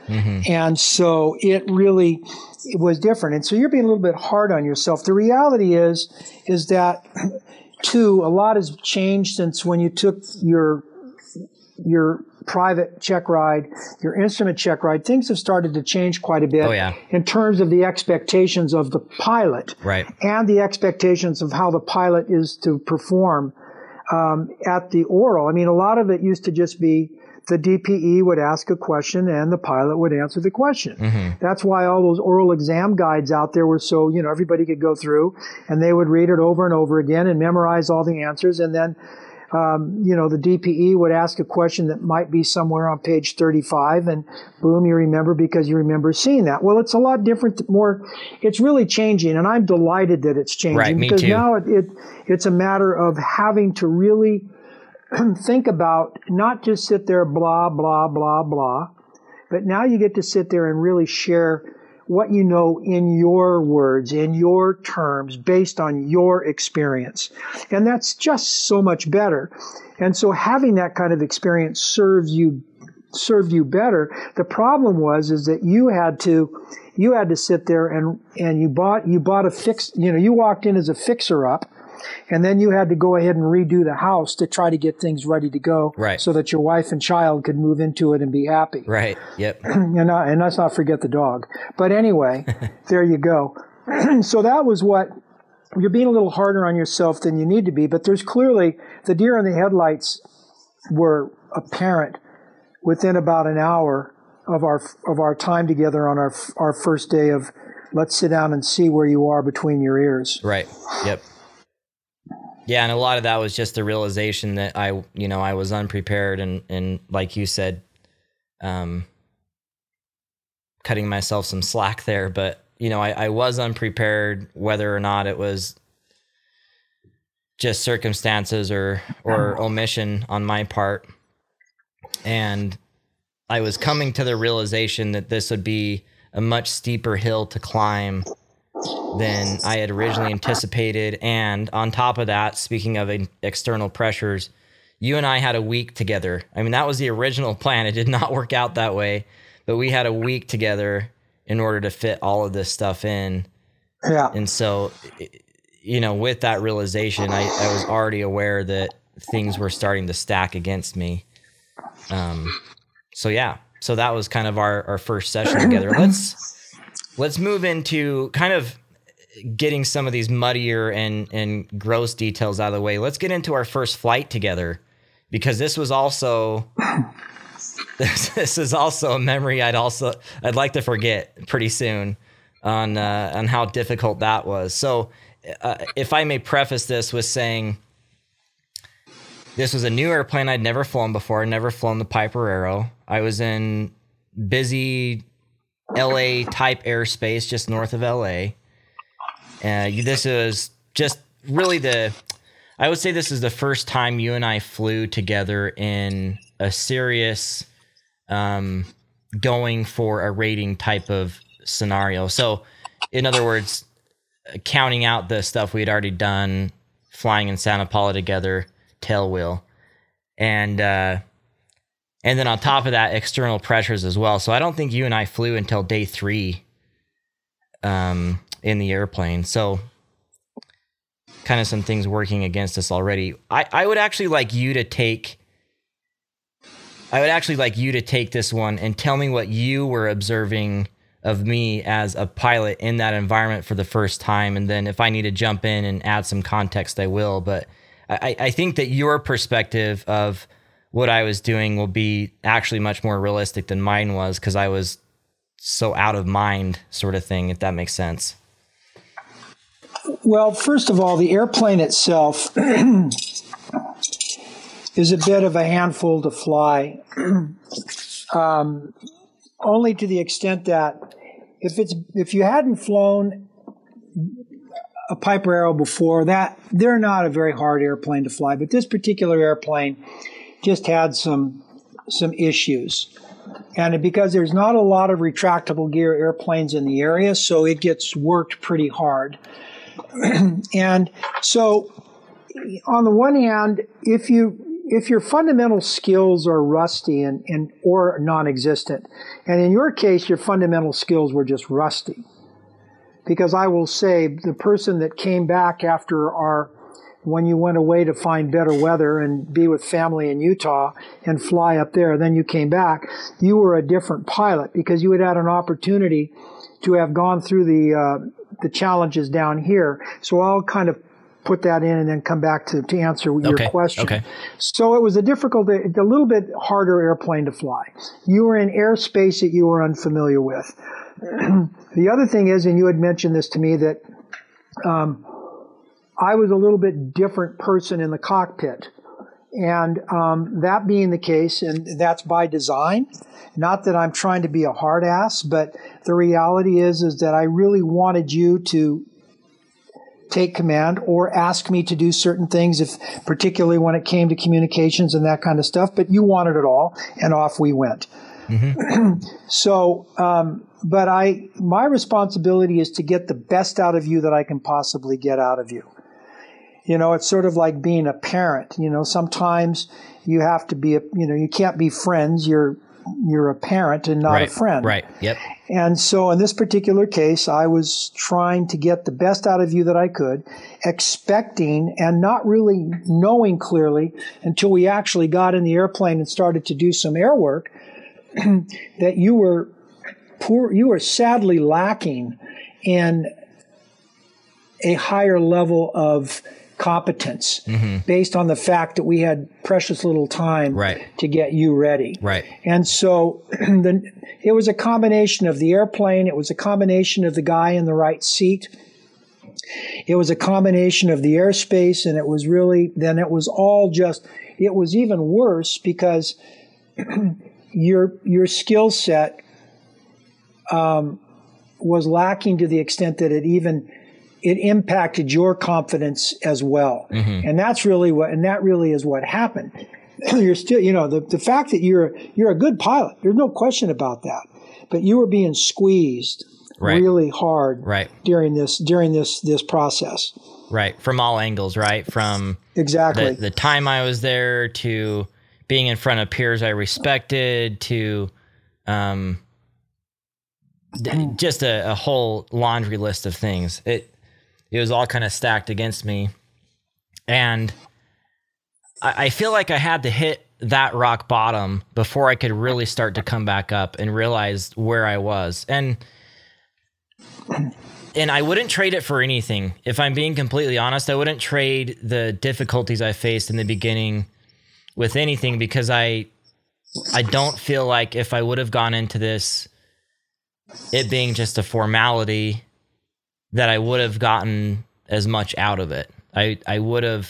Mm-hmm. And so it really it was different. And so you're being a little bit hard on yourself. The reality is, is that, too, a lot has changed since when you took your your private check ride, your instrument check ride. Things have started to change quite a bit oh, yeah. in terms of the expectations of the pilot right. and the expectations of how the pilot is to perform um, at the oral. I mean, a lot of it used to just be the D P E would ask a question and the pilot would answer the question. Mm-hmm. That's why all those oral exam guides out there were so, you know, everybody could go through and they would read it over and over again and memorize all the answers. And then, um, you know, the D P E would ask a question that might be somewhere on page thirty-five and boom, you remember because you remember seeing that. Well, it's a lot different, more, it's really changing and I'm delighted that it's changing right, me because too. now it, it it's a matter of having to really think about, not just sit there blah, blah, blah, blah, but now you get to sit there and really share what you know in your words, in your terms, based on your experience. And that's just so much better. And so having that kind of experience serves you served you better. The problem was is that you had to you had to sit there and and you bought you bought a fix, you know, you walked in as a fixer up. And then you had to go ahead and redo the house to try to get things ready to go, right. so that your wife and child could move into it and be happy. Right. Yep. and, not, and let's not forget the dog. But anyway, there you go. So that was what you're being a little harder on yourself than you need to be. But there's clearly the deer in the headlights were apparent within about an hour of our of our time together on our our first day of let's sit down and see where you are between your ears. Right. Yep. Yeah, and a lot of that was just the realization that I, you know, I was unprepared and, and like you said, um, cutting myself some slack there. But, you know, I, I was unprepared, whether or not it was just circumstances or, or omission on my part. And I was coming to the realization that this would be a much steeper hill to climb than I had originally anticipated. And on top of that, speaking of external pressures, you and I had a week together. I mean, that was the original plan. It did not work out that way, but we had a week together in order to fit all of this stuff in. Yeah. And so, you know, with that realization, I, I was already aware that things were starting to stack against me. Um, so yeah, so that was kind of our, our first session together. Let's, Let's move into kind of getting some of these muddier and, and gross details out of the way. Let's get into our first flight together, because this was also this, this is also a memory I'd also I'd like to forget pretty soon on uh, on how difficult that was. So, uh, if I may preface this with saying, this was a new airplane I'd never flown before. I'd never flown the Piper Arrow. I was in busy L A type airspace just north of L A. Uh, this is just really the, I would say this is the first time you and I flew together in a serious um, going for a rating type of scenario. So in other words, counting out the stuff we had already done, flying in Santa Paula together, tailwheel, and uh, and then on top of that, external pressures as well. So I don't think you and I flew until day three um, in the airplane. So kind of some things working against us already. I, I would actually like you to take, I would actually like you to take this one and tell me what you were observing of me as a pilot in that environment for the first time. And then if I need to jump in and add some context, I will. But I, I think that your perspective of what I was doing will be actually much more realistic than mine was, because I was so out of mind sort of thing, if that makes sense. Well, first of all, the airplane itself is a bit of a handful to fly, um, only to the extent that if it's if you hadn't flown a Piper Arrow before, that they're not a very hard airplane to fly, but this particular airplane just had some some issues. And because there's not a lot of retractable gear airplanes in the area, so it gets worked pretty hard. And so on the one hand, if you if your fundamental skills are rusty and, and or non-existent, and in your case, your fundamental skills were just rusty, because I will say the person that came back after our, when you went away to find better weather and be with family in Utah and fly up there, then you came back, you were a different pilot because you had had an opportunity to have gone through the uh, the challenges down here. So I'll kind of put that in and then come back to, to answer your okay. question. Okay. So it was a difficult, a little bit harder airplane to fly. You were in airspace that you were unfamiliar with. The other thing is, and you had mentioned this to me, that um, I was a little bit different person in the cockpit. And um, that being the case, and that's by design, not that I'm trying to be a hard ass, but the reality is, is that I really wanted you to take command or ask me to do certain things, if particularly when it came to communications and that kind of stuff, but you wanted it all, and off we went. Mm-hmm. so, um, but I, my responsibility is to get the best out of you that I can possibly get out of you. You know, it's sort of like being a parent. You know, sometimes you have to be, a, you know, you can't be friends. You're, you're a parent and not right, a friend. Right. Yep. And so in this particular case, I was trying to get the best out of you that I could, expecting and not really knowing clearly until we actually got in the airplane and started to do some air work that you were poor, you were sadly lacking in a higher level of competence, mm-hmm. based on the fact that we had precious little time right. to get you ready. Right. And so the, it was a combination of the airplane. It was a combination of the guy in the right seat. It was a combination of the airspace. And it was really, then it was all just, it was even worse because your, your skill set um, was lacking to the extent that it even it impacted your confidence as well. Mm-hmm. And that's really what, and that really is what happened. You're still, you know, the, the fact that you're, you're a good pilot, there's no question about that, but you were being squeezed right. really hard right. during this, during this, this process. Right. From all angles, right? From exactly the, the time I was there to being in front of peers I respected to, um, just a, a whole laundry list of things. It, It was all kind of stacked against me. And I, I feel like I had to hit that rock bottom before I could really start to come back up and realize where I was. And and I wouldn't trade it for anything. If I'm being completely honest, I wouldn't trade the difficulties I faced in the beginning with anything, because I I don't feel like if I would have gone into this, it being just a formality, that I would have gotten as much out of it. I, I would have,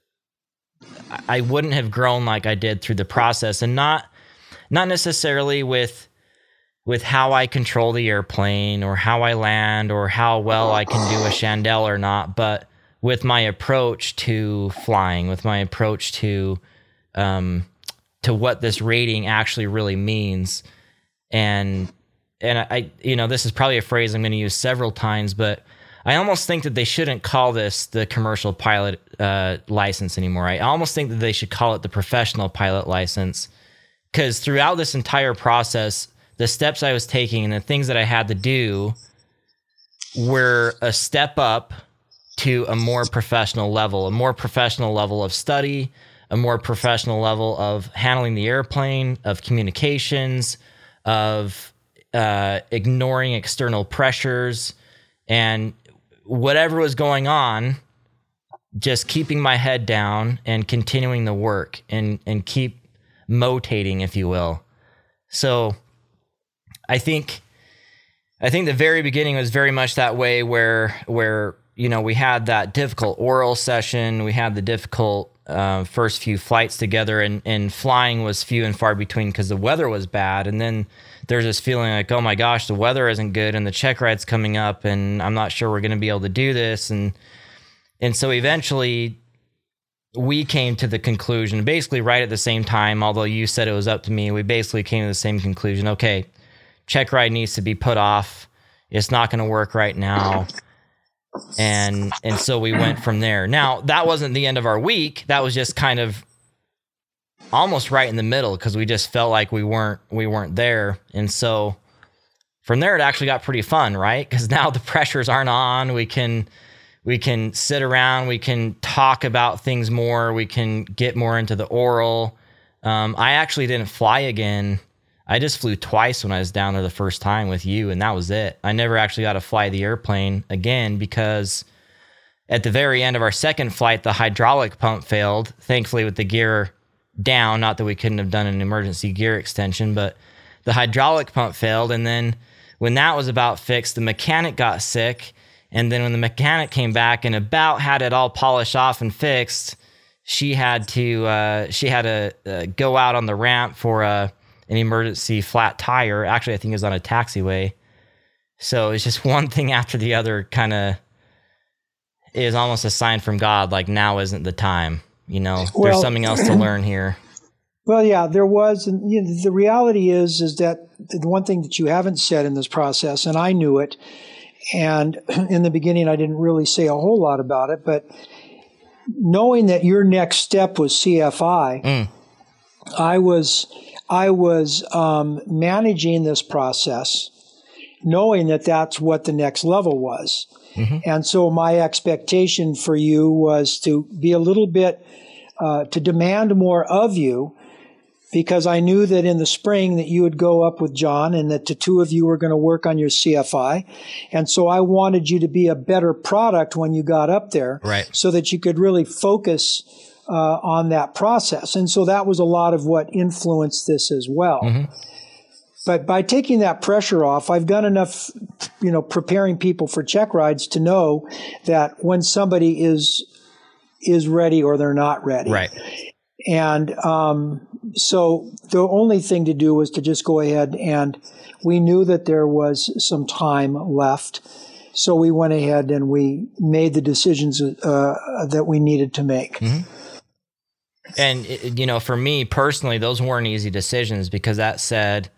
I wouldn't have grown like I did through the process, and not, not necessarily with, with how I control the airplane or how I land or how well I can do a chandelle or not, but with my approach to flying, with my approach to, um, to what this rating actually really means. And, and I, you know, this is probably a phrase I'm going to use several times, but I almost think that they shouldn't call this the commercial pilot uh, license anymore. I almost think that they should call it the professional pilot license, because throughout this entire process, the steps I was taking and the things that I had to do were a step up to a more professional level, a more professional level of study, a more professional level of handling the airplane, of communications, of uh, ignoring external pressures, and whatever was going on, just keeping my head down and continuing the work and, and keep motating, if you will. So I think, I think the very beginning was very much that way, where, where, you know, we had that difficult oral session, we had the difficult uh, first few flights together, and, and flying was few and far between because the weather was bad. And then there's this feeling like, oh my gosh, the weather isn't good and the check ride's coming up and I'm not sure we're going to be able to do this. And, and so eventually we came to the conclusion, basically right at the same time, although you said it was up to me, we basically came to the same conclusion. Okay, check ride needs to be put off. It's not going to work right now. And, and so we went from there. Now, that wasn't the end of our week. That was just kind of almost right in the middle because we just felt like we weren't we weren't there. And so from there, it actually got pretty fun, right? Because now the pressures aren't on. We can we can sit around. We can talk about things more. We can get more into the oral. Um, I actually didn't fly again. I just flew twice when I was down there the first time with you, and that was it. I never actually got to fly the airplane again because at the very end of our second flight, the hydraulic pump failed, thankfully with the gear down. Not that we couldn't have done an emergency gear extension, but the hydraulic pump failed. And then when that was about fixed, the mechanic got sick. And then when the mechanic came back and about had it all polished off and fixed, she had to uh, she had to uh, go out on the ramp for a an emergency flat tire. Actually, I think it was on a taxiway. So it's just one thing after the other, kind of is almost a sign from God, like now isn't the time. You know, well, there's something else to learn here. Well, yeah, there was. And you know, the reality is, is that the one thing that you haven't said in this process, and I knew it, and in the beginning I didn't really say a whole lot about it, but knowing that your next step was C F I, mm. I was I was um, managing this process, knowing that that's what the next level was. Mm-hmm. And so my expectation for you was to be a little bit, uh, to demand more of you, because I knew that in the spring that you would go up with John and that the two of you were going to work on your C F I. And so I wanted you to be a better product when you got up there, right, so that you could really focus uh, on that process. And so that was a lot of what influenced this as well. Mm-hmm. But by taking that pressure off, I've done enough, you know, preparing people for check rides to know that when somebody is is ready or they're not ready. Right. And um, so the only thing to do was to just go ahead, and we knew that there was some time left. So we went ahead and we made the decisions uh, that we needed to make. Mm-hmm. And, you know, for me personally, those weren't easy decisions, because that said,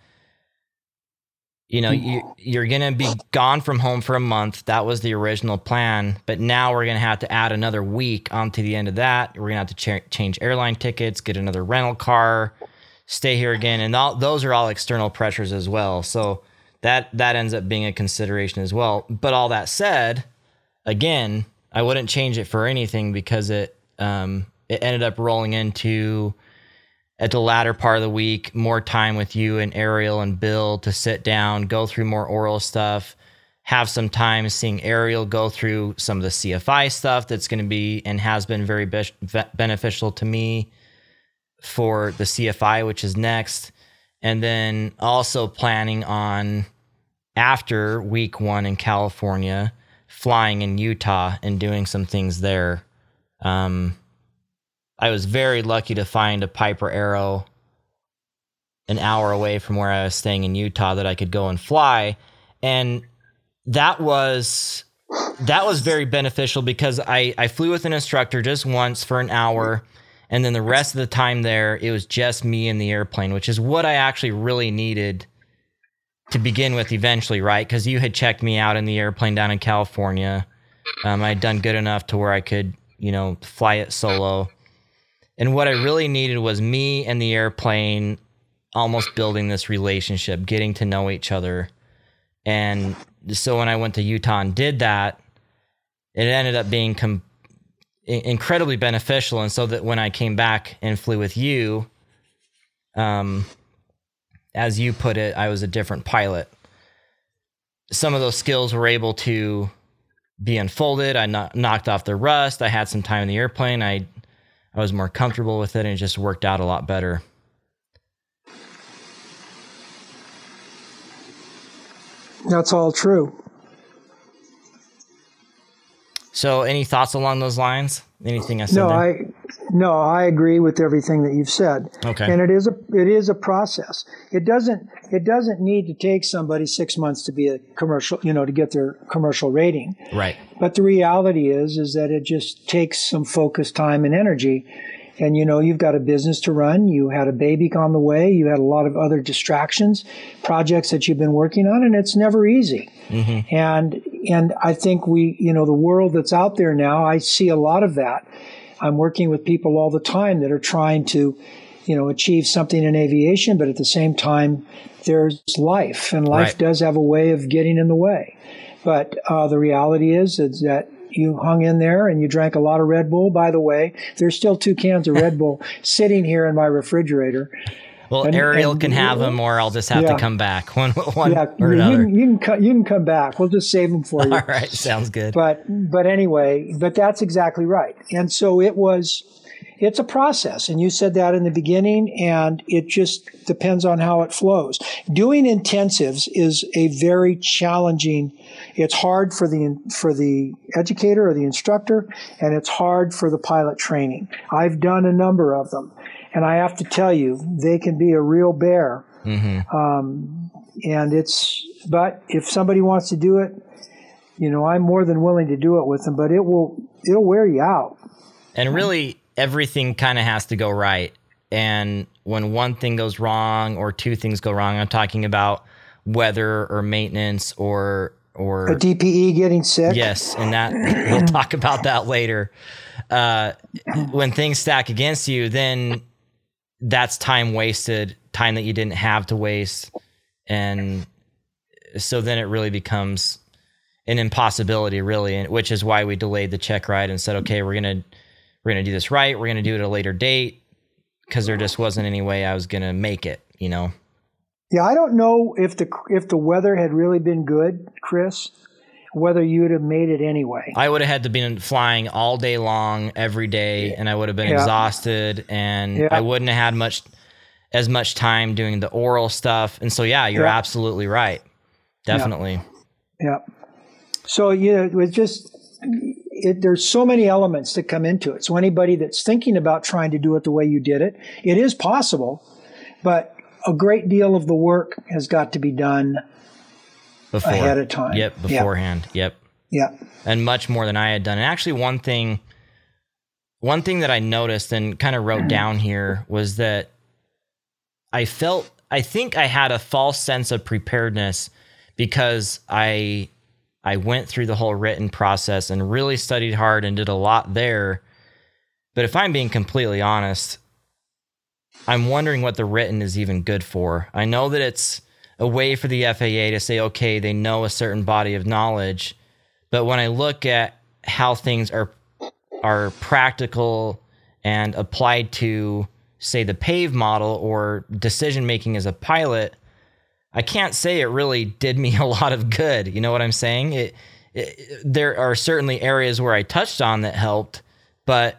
you know, you, you're going to be gone from home for a month. That was the original plan. But now we're going to have to add another week onto the end of that. We're going to have to ch- change airline tickets, get another rental car, stay here again. And all, those are all external pressures as well. So that, that ends up being a consideration as well. But all that said, again, I wouldn't change it for anything, because it, um, it ended up rolling into, at the latter part of the week, more time with you and Ariel and Bill to sit down, go through more oral stuff, have some time seeing Ariel go through some of the C F I stuff that's going to be and has been very be- beneficial to me for the C F I, which is next. And then also planning on, after week one in California, flying in Utah and doing some things there. Um, I was very lucky to find a Piper Arrow an hour away from where I was staying in Utah that I could go and fly. And that was that was very beneficial, because I, I flew with an instructor just once for an hour, and then the rest of the time there, it was just me in the airplane, which is what I actually really needed to begin with eventually, right? Because you had checked me out in the airplane down in California. Um, I had done good enough to where I could, you know, fly it solo. And what I really needed was me and the airplane almost building this relationship, getting to know each other. And so when I went to Utah and did that, it ended up being com- incredibly beneficial. And so that when I came back and flew with you, um, as you put it, I was a different pilot. Some of those skills were able to be unfolded. I no- knocked off the rust. I had some time in the airplane. I I was more comfortable with it, and it just worked out a lot better. That's all true. So any thoughts along those lines? Anything I said no, there? I no, I agree with everything that you've said. Okay. And it is a it is a process. It doesn't it doesn't need to take somebody six months to be a commercial, you know, to get their commercial rating. Right. But the reality is is that it just takes some focus, time, and energy. And, you know, you've got a business to run. You had a baby on the way. You had a lot of other distractions, projects that you've been working on, and it's never easy. Mm-hmm. And and I think we, you know, the world that's out there now, I see a lot of that. I'm working with people all the time that are trying to, you know, achieve something in aviation, but at the same time, there's life, and life right. does have a way of getting in the way. But uh, the reality is, is that you hung in there and you drank a lot of Red Bull. By the way, there's still two cans of Red Bull sitting here in my refrigerator. Well, and, Ariel and, can have them, or I'll just have yeah. to come back one, one yeah, or you, another. Can, you, can co- you can come back. We'll just save them for you. All right, sounds good. But but anyway, but that's exactly right. And so it was, it's a process. And you said that in the beginning, and it just depends on how it flows. Doing intensives is a very challenging. It's hard for the for the educator or the instructor, and it's hard for the pilot training. I've done a number of them. And I have to tell you, they can be a real bear. Mm-hmm. Um, and it's, but if somebody wants to do it, you know, I'm more than willing to do it with them, but it will, it'll wear you out. And really, everything kind of has to go right. And when one thing goes wrong or two things go wrong, I'm talking about weather or maintenance or, or a D P E getting sick. Yes. And that we'll talk about that later. Uh, when things stack against you, then that's time wasted, time that you didn't have to waste. And so then it really becomes an impossibility, really, which is why we delayed the check ride and said, okay, we're going to, we're going to do this right. We're going to do it at a later date, because there just wasn't any way I was going to make it, you know? Yeah. I don't know if the, if the weather had really been good, Chris, whether you would have made it anyway. I would have had to been flying all day long, every day, and I would have been yeah. exhausted, and yeah. I wouldn't have had much, as much time doing the oral stuff. And so, yeah, you're yeah. absolutely right. Definitely. Yeah. yeah. So, you know, it was just, it, there's so many elements that come into it. So anybody that's thinking about trying to do it the way you did it, it is possible, but a great deal of the work has got to be done Before, ahead of time. Yep, beforehand. Yep. Yeah. And much more than I had done. And actually one thing one thing that I noticed and kind of wrote down here was that I felt I think I had a false sense of preparedness because I I went through the whole written process and really studied hard and did a lot there. But if I'm being completely honest, I'm wondering what the written is even good for. I know that it's a way for the F A A to say, okay, they know a certain body of knowledge. But when I look at how things are are practical and applied to, say, the PAVE model or decision-making as a pilot, I can't say it really did me a lot of good. You know what I'm saying? It, it, there are certainly areas where I touched on that helped, but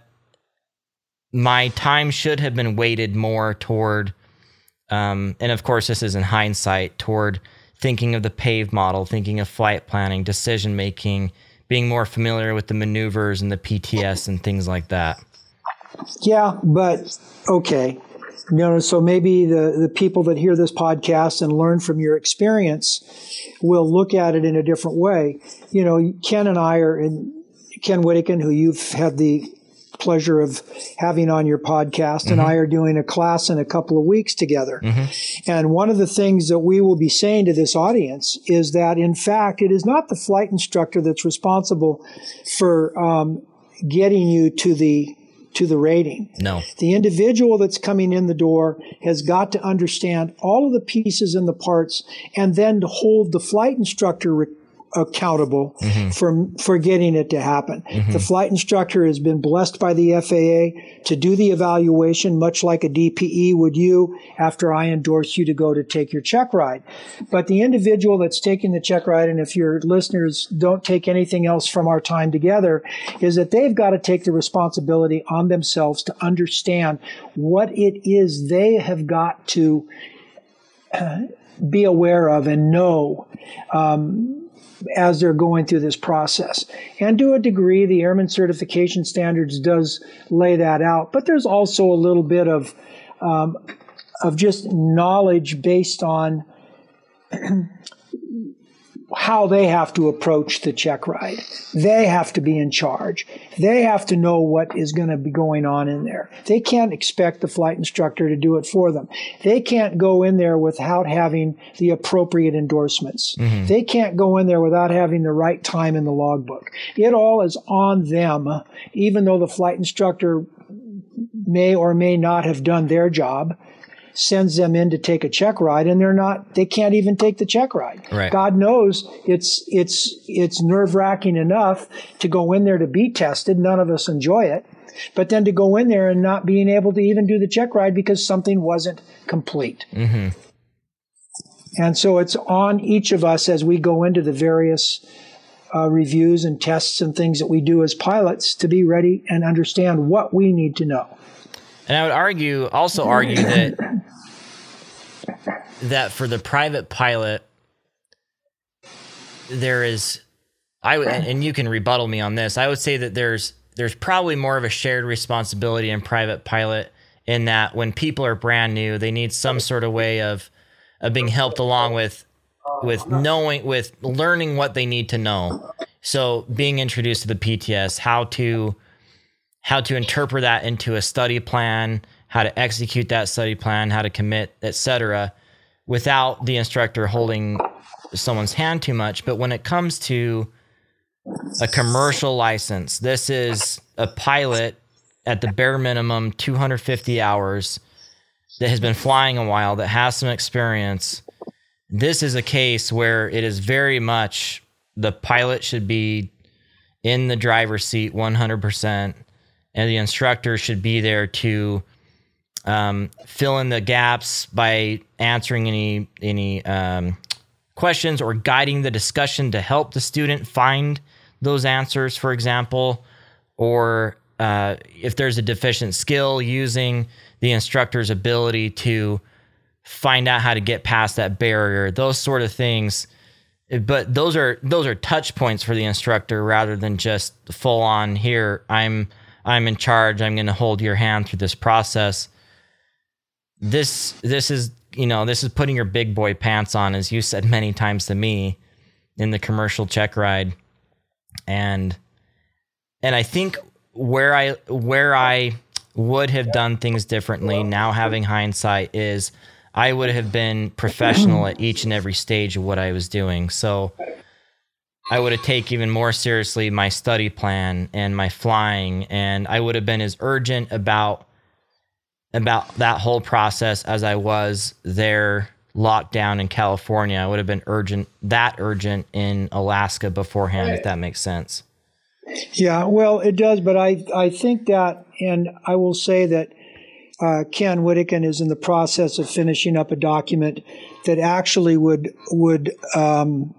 my time should have been weighted more toward Um, and of course, this is in hindsight, toward thinking of the PAVE model, thinking of flight planning, decision making, being more familiar with the maneuvers and the P T S and things like that. Yeah, but okay. You know, so maybe the, the people that hear this podcast and learn from your experience will look at it in a different way. You know, Ken and I are in Ken Whittakin, who you've had the pleasure of having on your podcast, mm-hmm. and I are doing a class in a couple of weeks together. Mm-hmm. And one of the things that we will be saying to this audience is that, in fact, it is not the flight instructor that's responsible for um, getting you to the to the rating. No. The individual that's coming in the door has got to understand all of the pieces and the parts, and then to hold the flight instructor re- accountable mm-hmm. for for getting it to happen. Mm-hmm. The flight instructor has been blessed by the F A A to do the evaluation, much like a D P E would you after I endorse you to go to take your check ride. But the individual that's taking the check ride, and if your listeners don't take anything else from our time together, is that they've got to take the responsibility on themselves to understand what it is they have got to uh, be aware of and know um, as they're going through this process. And to a degree, the Airman Certification Standards does lay that out. But there's also a little bit of um, of just knowledge based on how they have to approach the check ride. They have to be in charge. They have to know what is going to be going on in there. They can't expect the flight instructor to do it for them. They can't go in there without having the appropriate endorsements. Mm-hmm. They can't go in there without having the right time in the logbook. It all is on them, even though the flight instructor may or may not have done their job, sends them in to take a check ride, and they're not, they can't even take the check ride. Right. God knows it's, it's, it's nerve-wracking enough to go in there to be tested. None of us enjoy it. But then to go in there and not being able to even do the check ride because something wasn't complete. Mm-hmm. And so it's on each of us as we go into the various uh, reviews and tests and things that we do as pilots to be ready and understand what we need to know. And I would argue, also argue that that for the private pilot, there is, I would, and you can rebuttal me on this. I would say that there's there's probably more of a shared responsibility in private pilot in that when people are brand new, they need some sort of way of of being helped along with with knowing, with learning what they need to know. So being introduced to the P T S, how to how to interpret that into a study plan, how to execute that study plan, how to commit, et cetera, without the instructor holding someone's hand too much. But when it comes to a commercial license, this is a pilot at the bare minimum, two hundred fifty hours, that has been flying a while, that has some experience. This is a case where it is very much the pilot should be in the driver's seat one hundred percent, and the instructor should be there to um, fill in the gaps by answering any any um, questions or guiding the discussion to help the student find those answers, for example, or uh, if there's a deficient skill, using the instructor's ability to find out how to get past that barrier, those sort of things. But those are those are touch points for the instructor rather than just full on, here, I'm I'm in charge, I'm going to hold your hand through this process. This this is, you know, this is putting your big boy pants on, as you said many times to me in the commercial check ride. And and I think where I where I would have done things differently, now having hindsight, is I would have been professional at each and every stage of what I was doing. So I would have taken even more seriously my study plan and my flying, and I would have been as urgent about about that whole process as I was there locked down in California. I would have been urgent, that urgent in Alaska beforehand, if that makes sense. Yeah, well, it does, but I, I think that, and I will say that uh, Ken Whittakin is in the process of finishing up a document that actually would would um,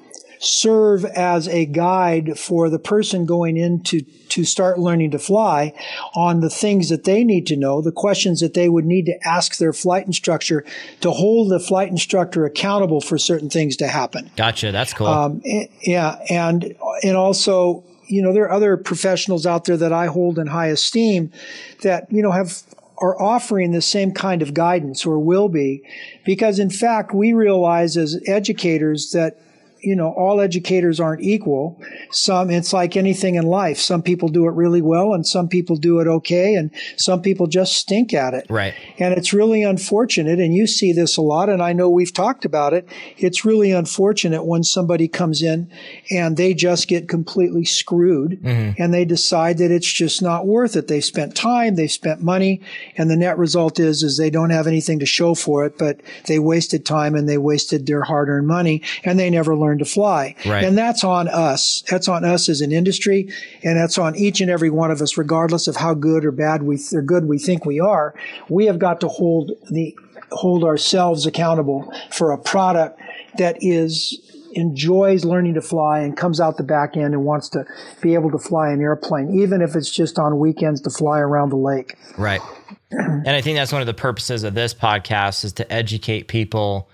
serve as a guide for the person going in to, to start learning to fly on the things that they need to know, the questions that they would need to ask their flight instructor to hold the flight instructor accountable for certain things to happen. Gotcha. That's cool. Um, yeah. And, and also, you know, there are other professionals out there that I hold in high esteem that, you know, have, are offering the same kind of guidance, or will be, because in fact, we realize as educators that, you know, all educators aren't equal. Some, it's like anything in life. Some people do it really well and some people do it okay, and some people just stink at it. Right. And it's really unfortunate, and you see this a lot, and I know we've talked about it. It's really unfortunate when somebody comes in and they just get completely screwed, mm-hmm. and they decide that it's just not worth it. They've spent time, they've spent money, and the net result is, is they don't have anything to show for it, but they wasted time and they wasted their hard-earned money, and they never learned to fly. Right. And that's on us. That's on us as an industry, and that's on each and every one of us, regardless of how good or bad we th- or good we think we are. We have got to hold the hold ourselves accountable for a product that is enjoys learning to fly and comes out the back end and wants to be able to fly an airplane, even if it's just on weekends to fly around the lake. Right. And I think that's one of the purposes of this podcast, is to educate people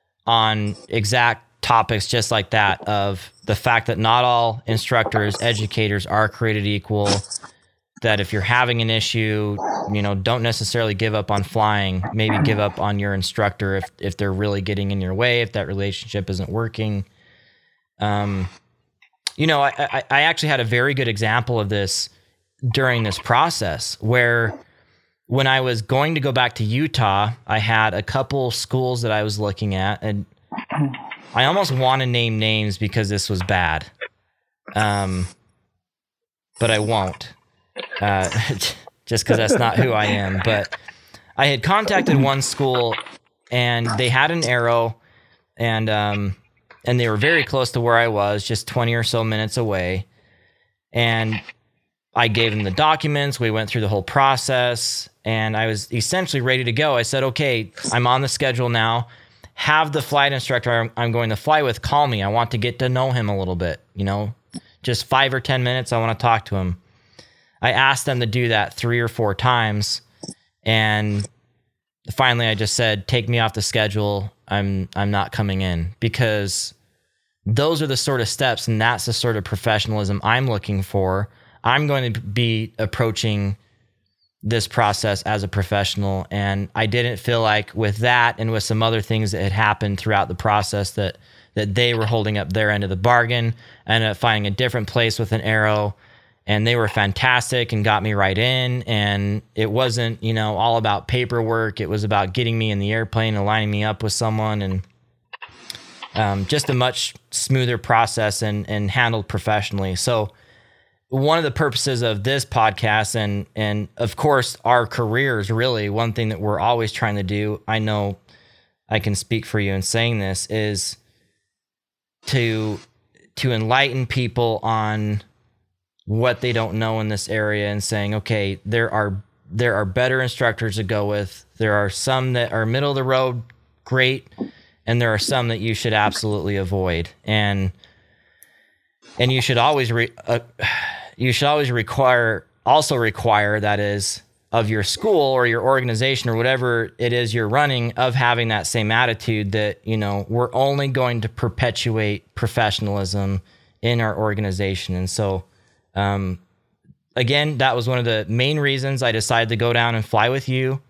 on exact topics just like that, of the fact that not all instructors, educators are created equal, that if you're having an issue, you know, don't necessarily give up on flying, maybe give up on your instructor if, if they're really getting in your way, if that relationship isn't working. Um, you know, I, I, I actually had a very good example of this during this process, where when I was going to go back to Utah, I had a couple schools that I was looking at, and I almost want to name names because this was bad, um, but I won't, uh, just because that's not who I am. But I had contacted one school, and they had an aero, and um, and they were very close to where I was, just twenty or so minutes away. And I gave them the documents. We went through the whole process, and I was essentially ready to go. I said, okay, I'm on the schedule now. Have the flight instructor I'm, I'm going to fly with call me. I want to get to know him a little bit, you know, just five or ten minutes. I want to talk to him. I asked them to do that three or four times, and finally I just said, take me off the schedule. I'm I'm not coming in, because those are the sort of steps, and that's the sort of professionalism I'm looking for. I'm going to be approaching this process as a professional, and I didn't feel like with that and with some other things that had happened throughout the process that that they were holding up their end of the bargain. I ended up finding a different place with an aero, and they were fantastic and got me right in. And it wasn't, you know, all about paperwork. It was about getting me in the airplane and lining me up with someone, and um, just a much smoother process and and handled professionally. So one of the purposes of this podcast, and and of course our careers, really one thing that we're always trying to do, I know I can speak for you in saying this, is to to enlighten people on what they don't know in this area, and saying, okay, there are there are better instructors to go with. There are some that are middle of the road, great, and there are some that you should absolutely avoid. And and you should always re, uh, you should always require also require that is of your school or your organization or whatever it is you're running, of having that same attitude that, you know, we're only going to perpetuate professionalism in our organization. And so um, again, that was one of the main reasons I decided to go down and fly with you,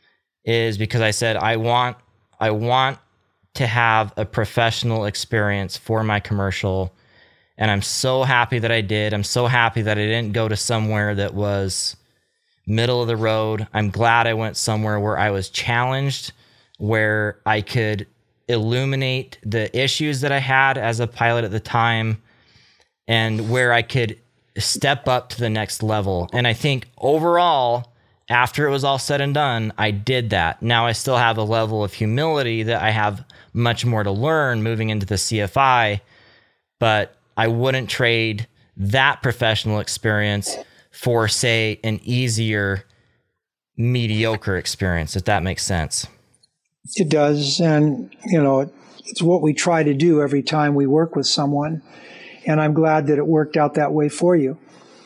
is because I said I want I want to have a professional experience for my commercial. And I'm so happy that I did. I'm so happy that I didn't go to somewhere that was middle of the road. I'm glad I went somewhere where I was challenged, where I could illuminate the issues that I had as a pilot at the time, and where I could step up to the next level. And I think overall, after it was all said and done, I did that. Now I still have a level of humility that I have much more to learn moving into the C F I, but I wouldn't trade that professional experience for, say, an easier, mediocre experience, if that makes sense. It does. And, you know, it's what we try to do every time we work with someone. And I'm glad that it worked out that way for you.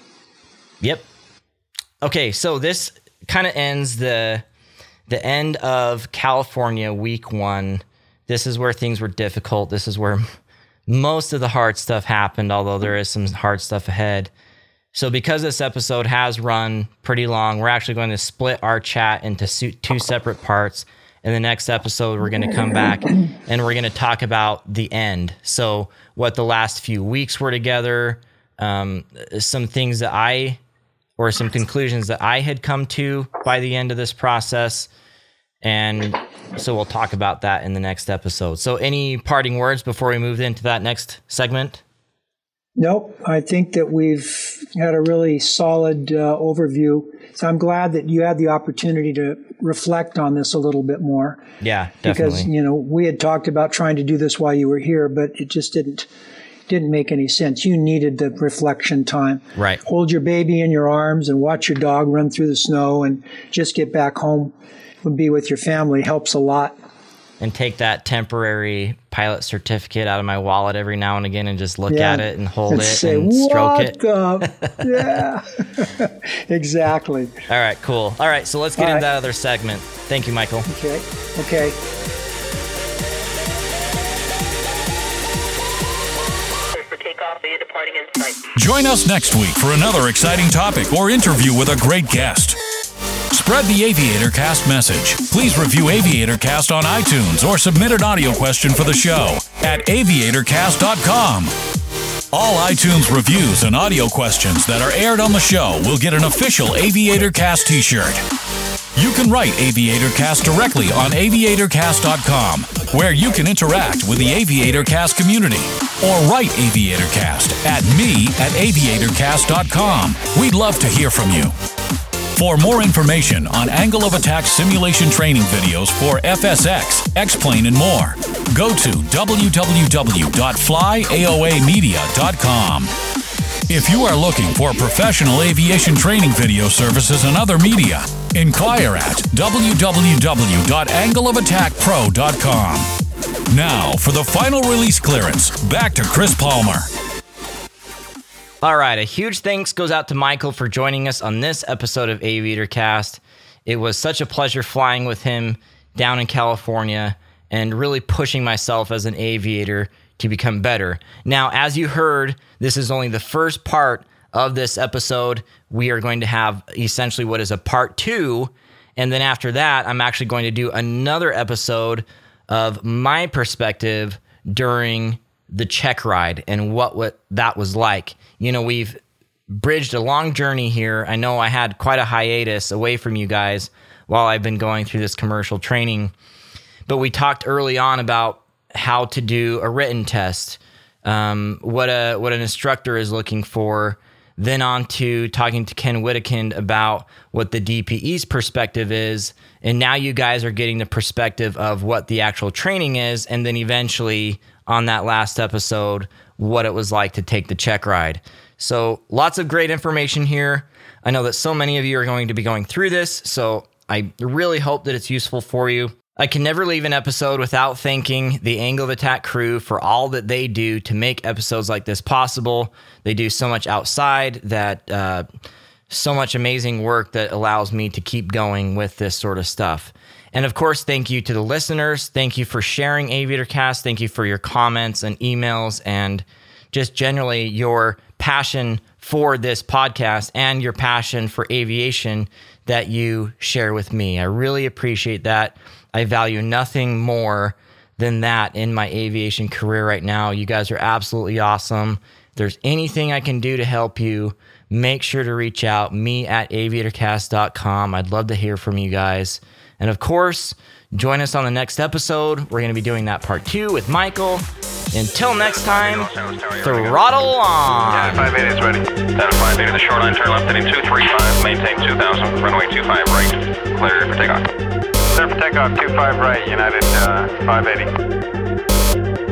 Yep. Okay, so this kind of ends the the end of California week one. This is where things were difficult. This is where most of the hard stuff happened, although there is some hard stuff ahead. So because this episode has run pretty long, we're actually going to split our chat into two separate parts. In the next episode, we're going to come back and we're going to talk about the end. So what the last few weeks were together, um, some things that I, or some conclusions that I had come to by the end of this process. And so we'll talk about that in the next episode. So any parting words before we move into that next segment? Nope. I think that we've had a really solid uh, overview. So I'm glad that you had the opportunity to reflect on this a little bit more. Yeah, definitely. Because, you know, we had talked about trying to do this while you were here, but it just didn't didn't make any sense. You needed the reflection time. Right. Hold your baby in your arms and watch your dog run through the snow and just get back home and be with your family helps a lot. And take that temporary pilot certificate out of my wallet every now and again and just look yeah. at it and hold and it say, and stroke it. Yeah, exactly. All right, cool. All right, so let's get All into right. that other segment. Thank you, Michael. Okay, okay. Join us next week for another exciting topic or interview with a great guest. Spread the Aviator Cast message. Please review Aviator Cast on iTunes or submit an audio question for the show at aviator cast dot com. All iTunes reviews and audio questions that are aired on the show will get an official Aviator Cast t-shirt. You can write Aviator Cast directly on aviator cast dot com, where you can interact with the Aviator Cast community, or write Aviator Cast at me at aviator cast dot com. We'd love to hear from you. For more information on angle of attack simulation training videos for F S X, X-Plane, and more, go to w w w dot fly a o a media dot com. If you are looking for professional aviation training video services and other media, inquire at w w w dot angle of attack pro dot com. Now, for the final release clearance, back to Chris Palmer. All right, a huge thanks goes out to Michael for joining us on this episode of Aviator Cast. It was such a pleasure flying with him down in California and really pushing myself as an aviator to become better. Now, as you heard, this is only the first part of this episode. We are going to have essentially what is a part two, and then after that, I'm actually going to do another episode of my perspective during the check ride and what, what that was like. You know, we've bridged a long journey here. I know I had quite a hiatus away from you guys while I've been going through this commercial training, but we talked early on about how to do a written test, um, what a what an instructor is looking for, then on to talking to Ken Wittekind about what the D P E's perspective is, and now you guys are getting the perspective of what the actual training is, and then eventually on that last episode, what it was like to take the check ride. So lots of great information here. I know that so many of you are going to be going through this, so I really hope that it's useful for you. I can never leave an episode without thanking the Angle of Attack crew for all that they do to make episodes like this possible. They do so much outside that, uh, so much amazing work that allows me to keep going with this sort of stuff. And of course, thank you to the listeners. Thank you for sharing AviatorCast. Thank you for your comments and emails and just generally your passion for this podcast and your passion for aviation that you share with me. I really appreciate that. I value nothing more than that in my aviation career right now. You guys are absolutely awesome. If there's anything I can do to help you, make sure to reach out, me at aviator cast dot com. I'd love to hear from you guys. And of course, join us on the next episode. We're going to be doing that part two with Michael. Until next time, throttle on. Yeah, five eighty is ready. Down five eighty, the short line, turn left, heading two three five, maintain two thousand, runway two five right, clear for takeoff. Clear for takeoff, two five right, United uh, five eighty.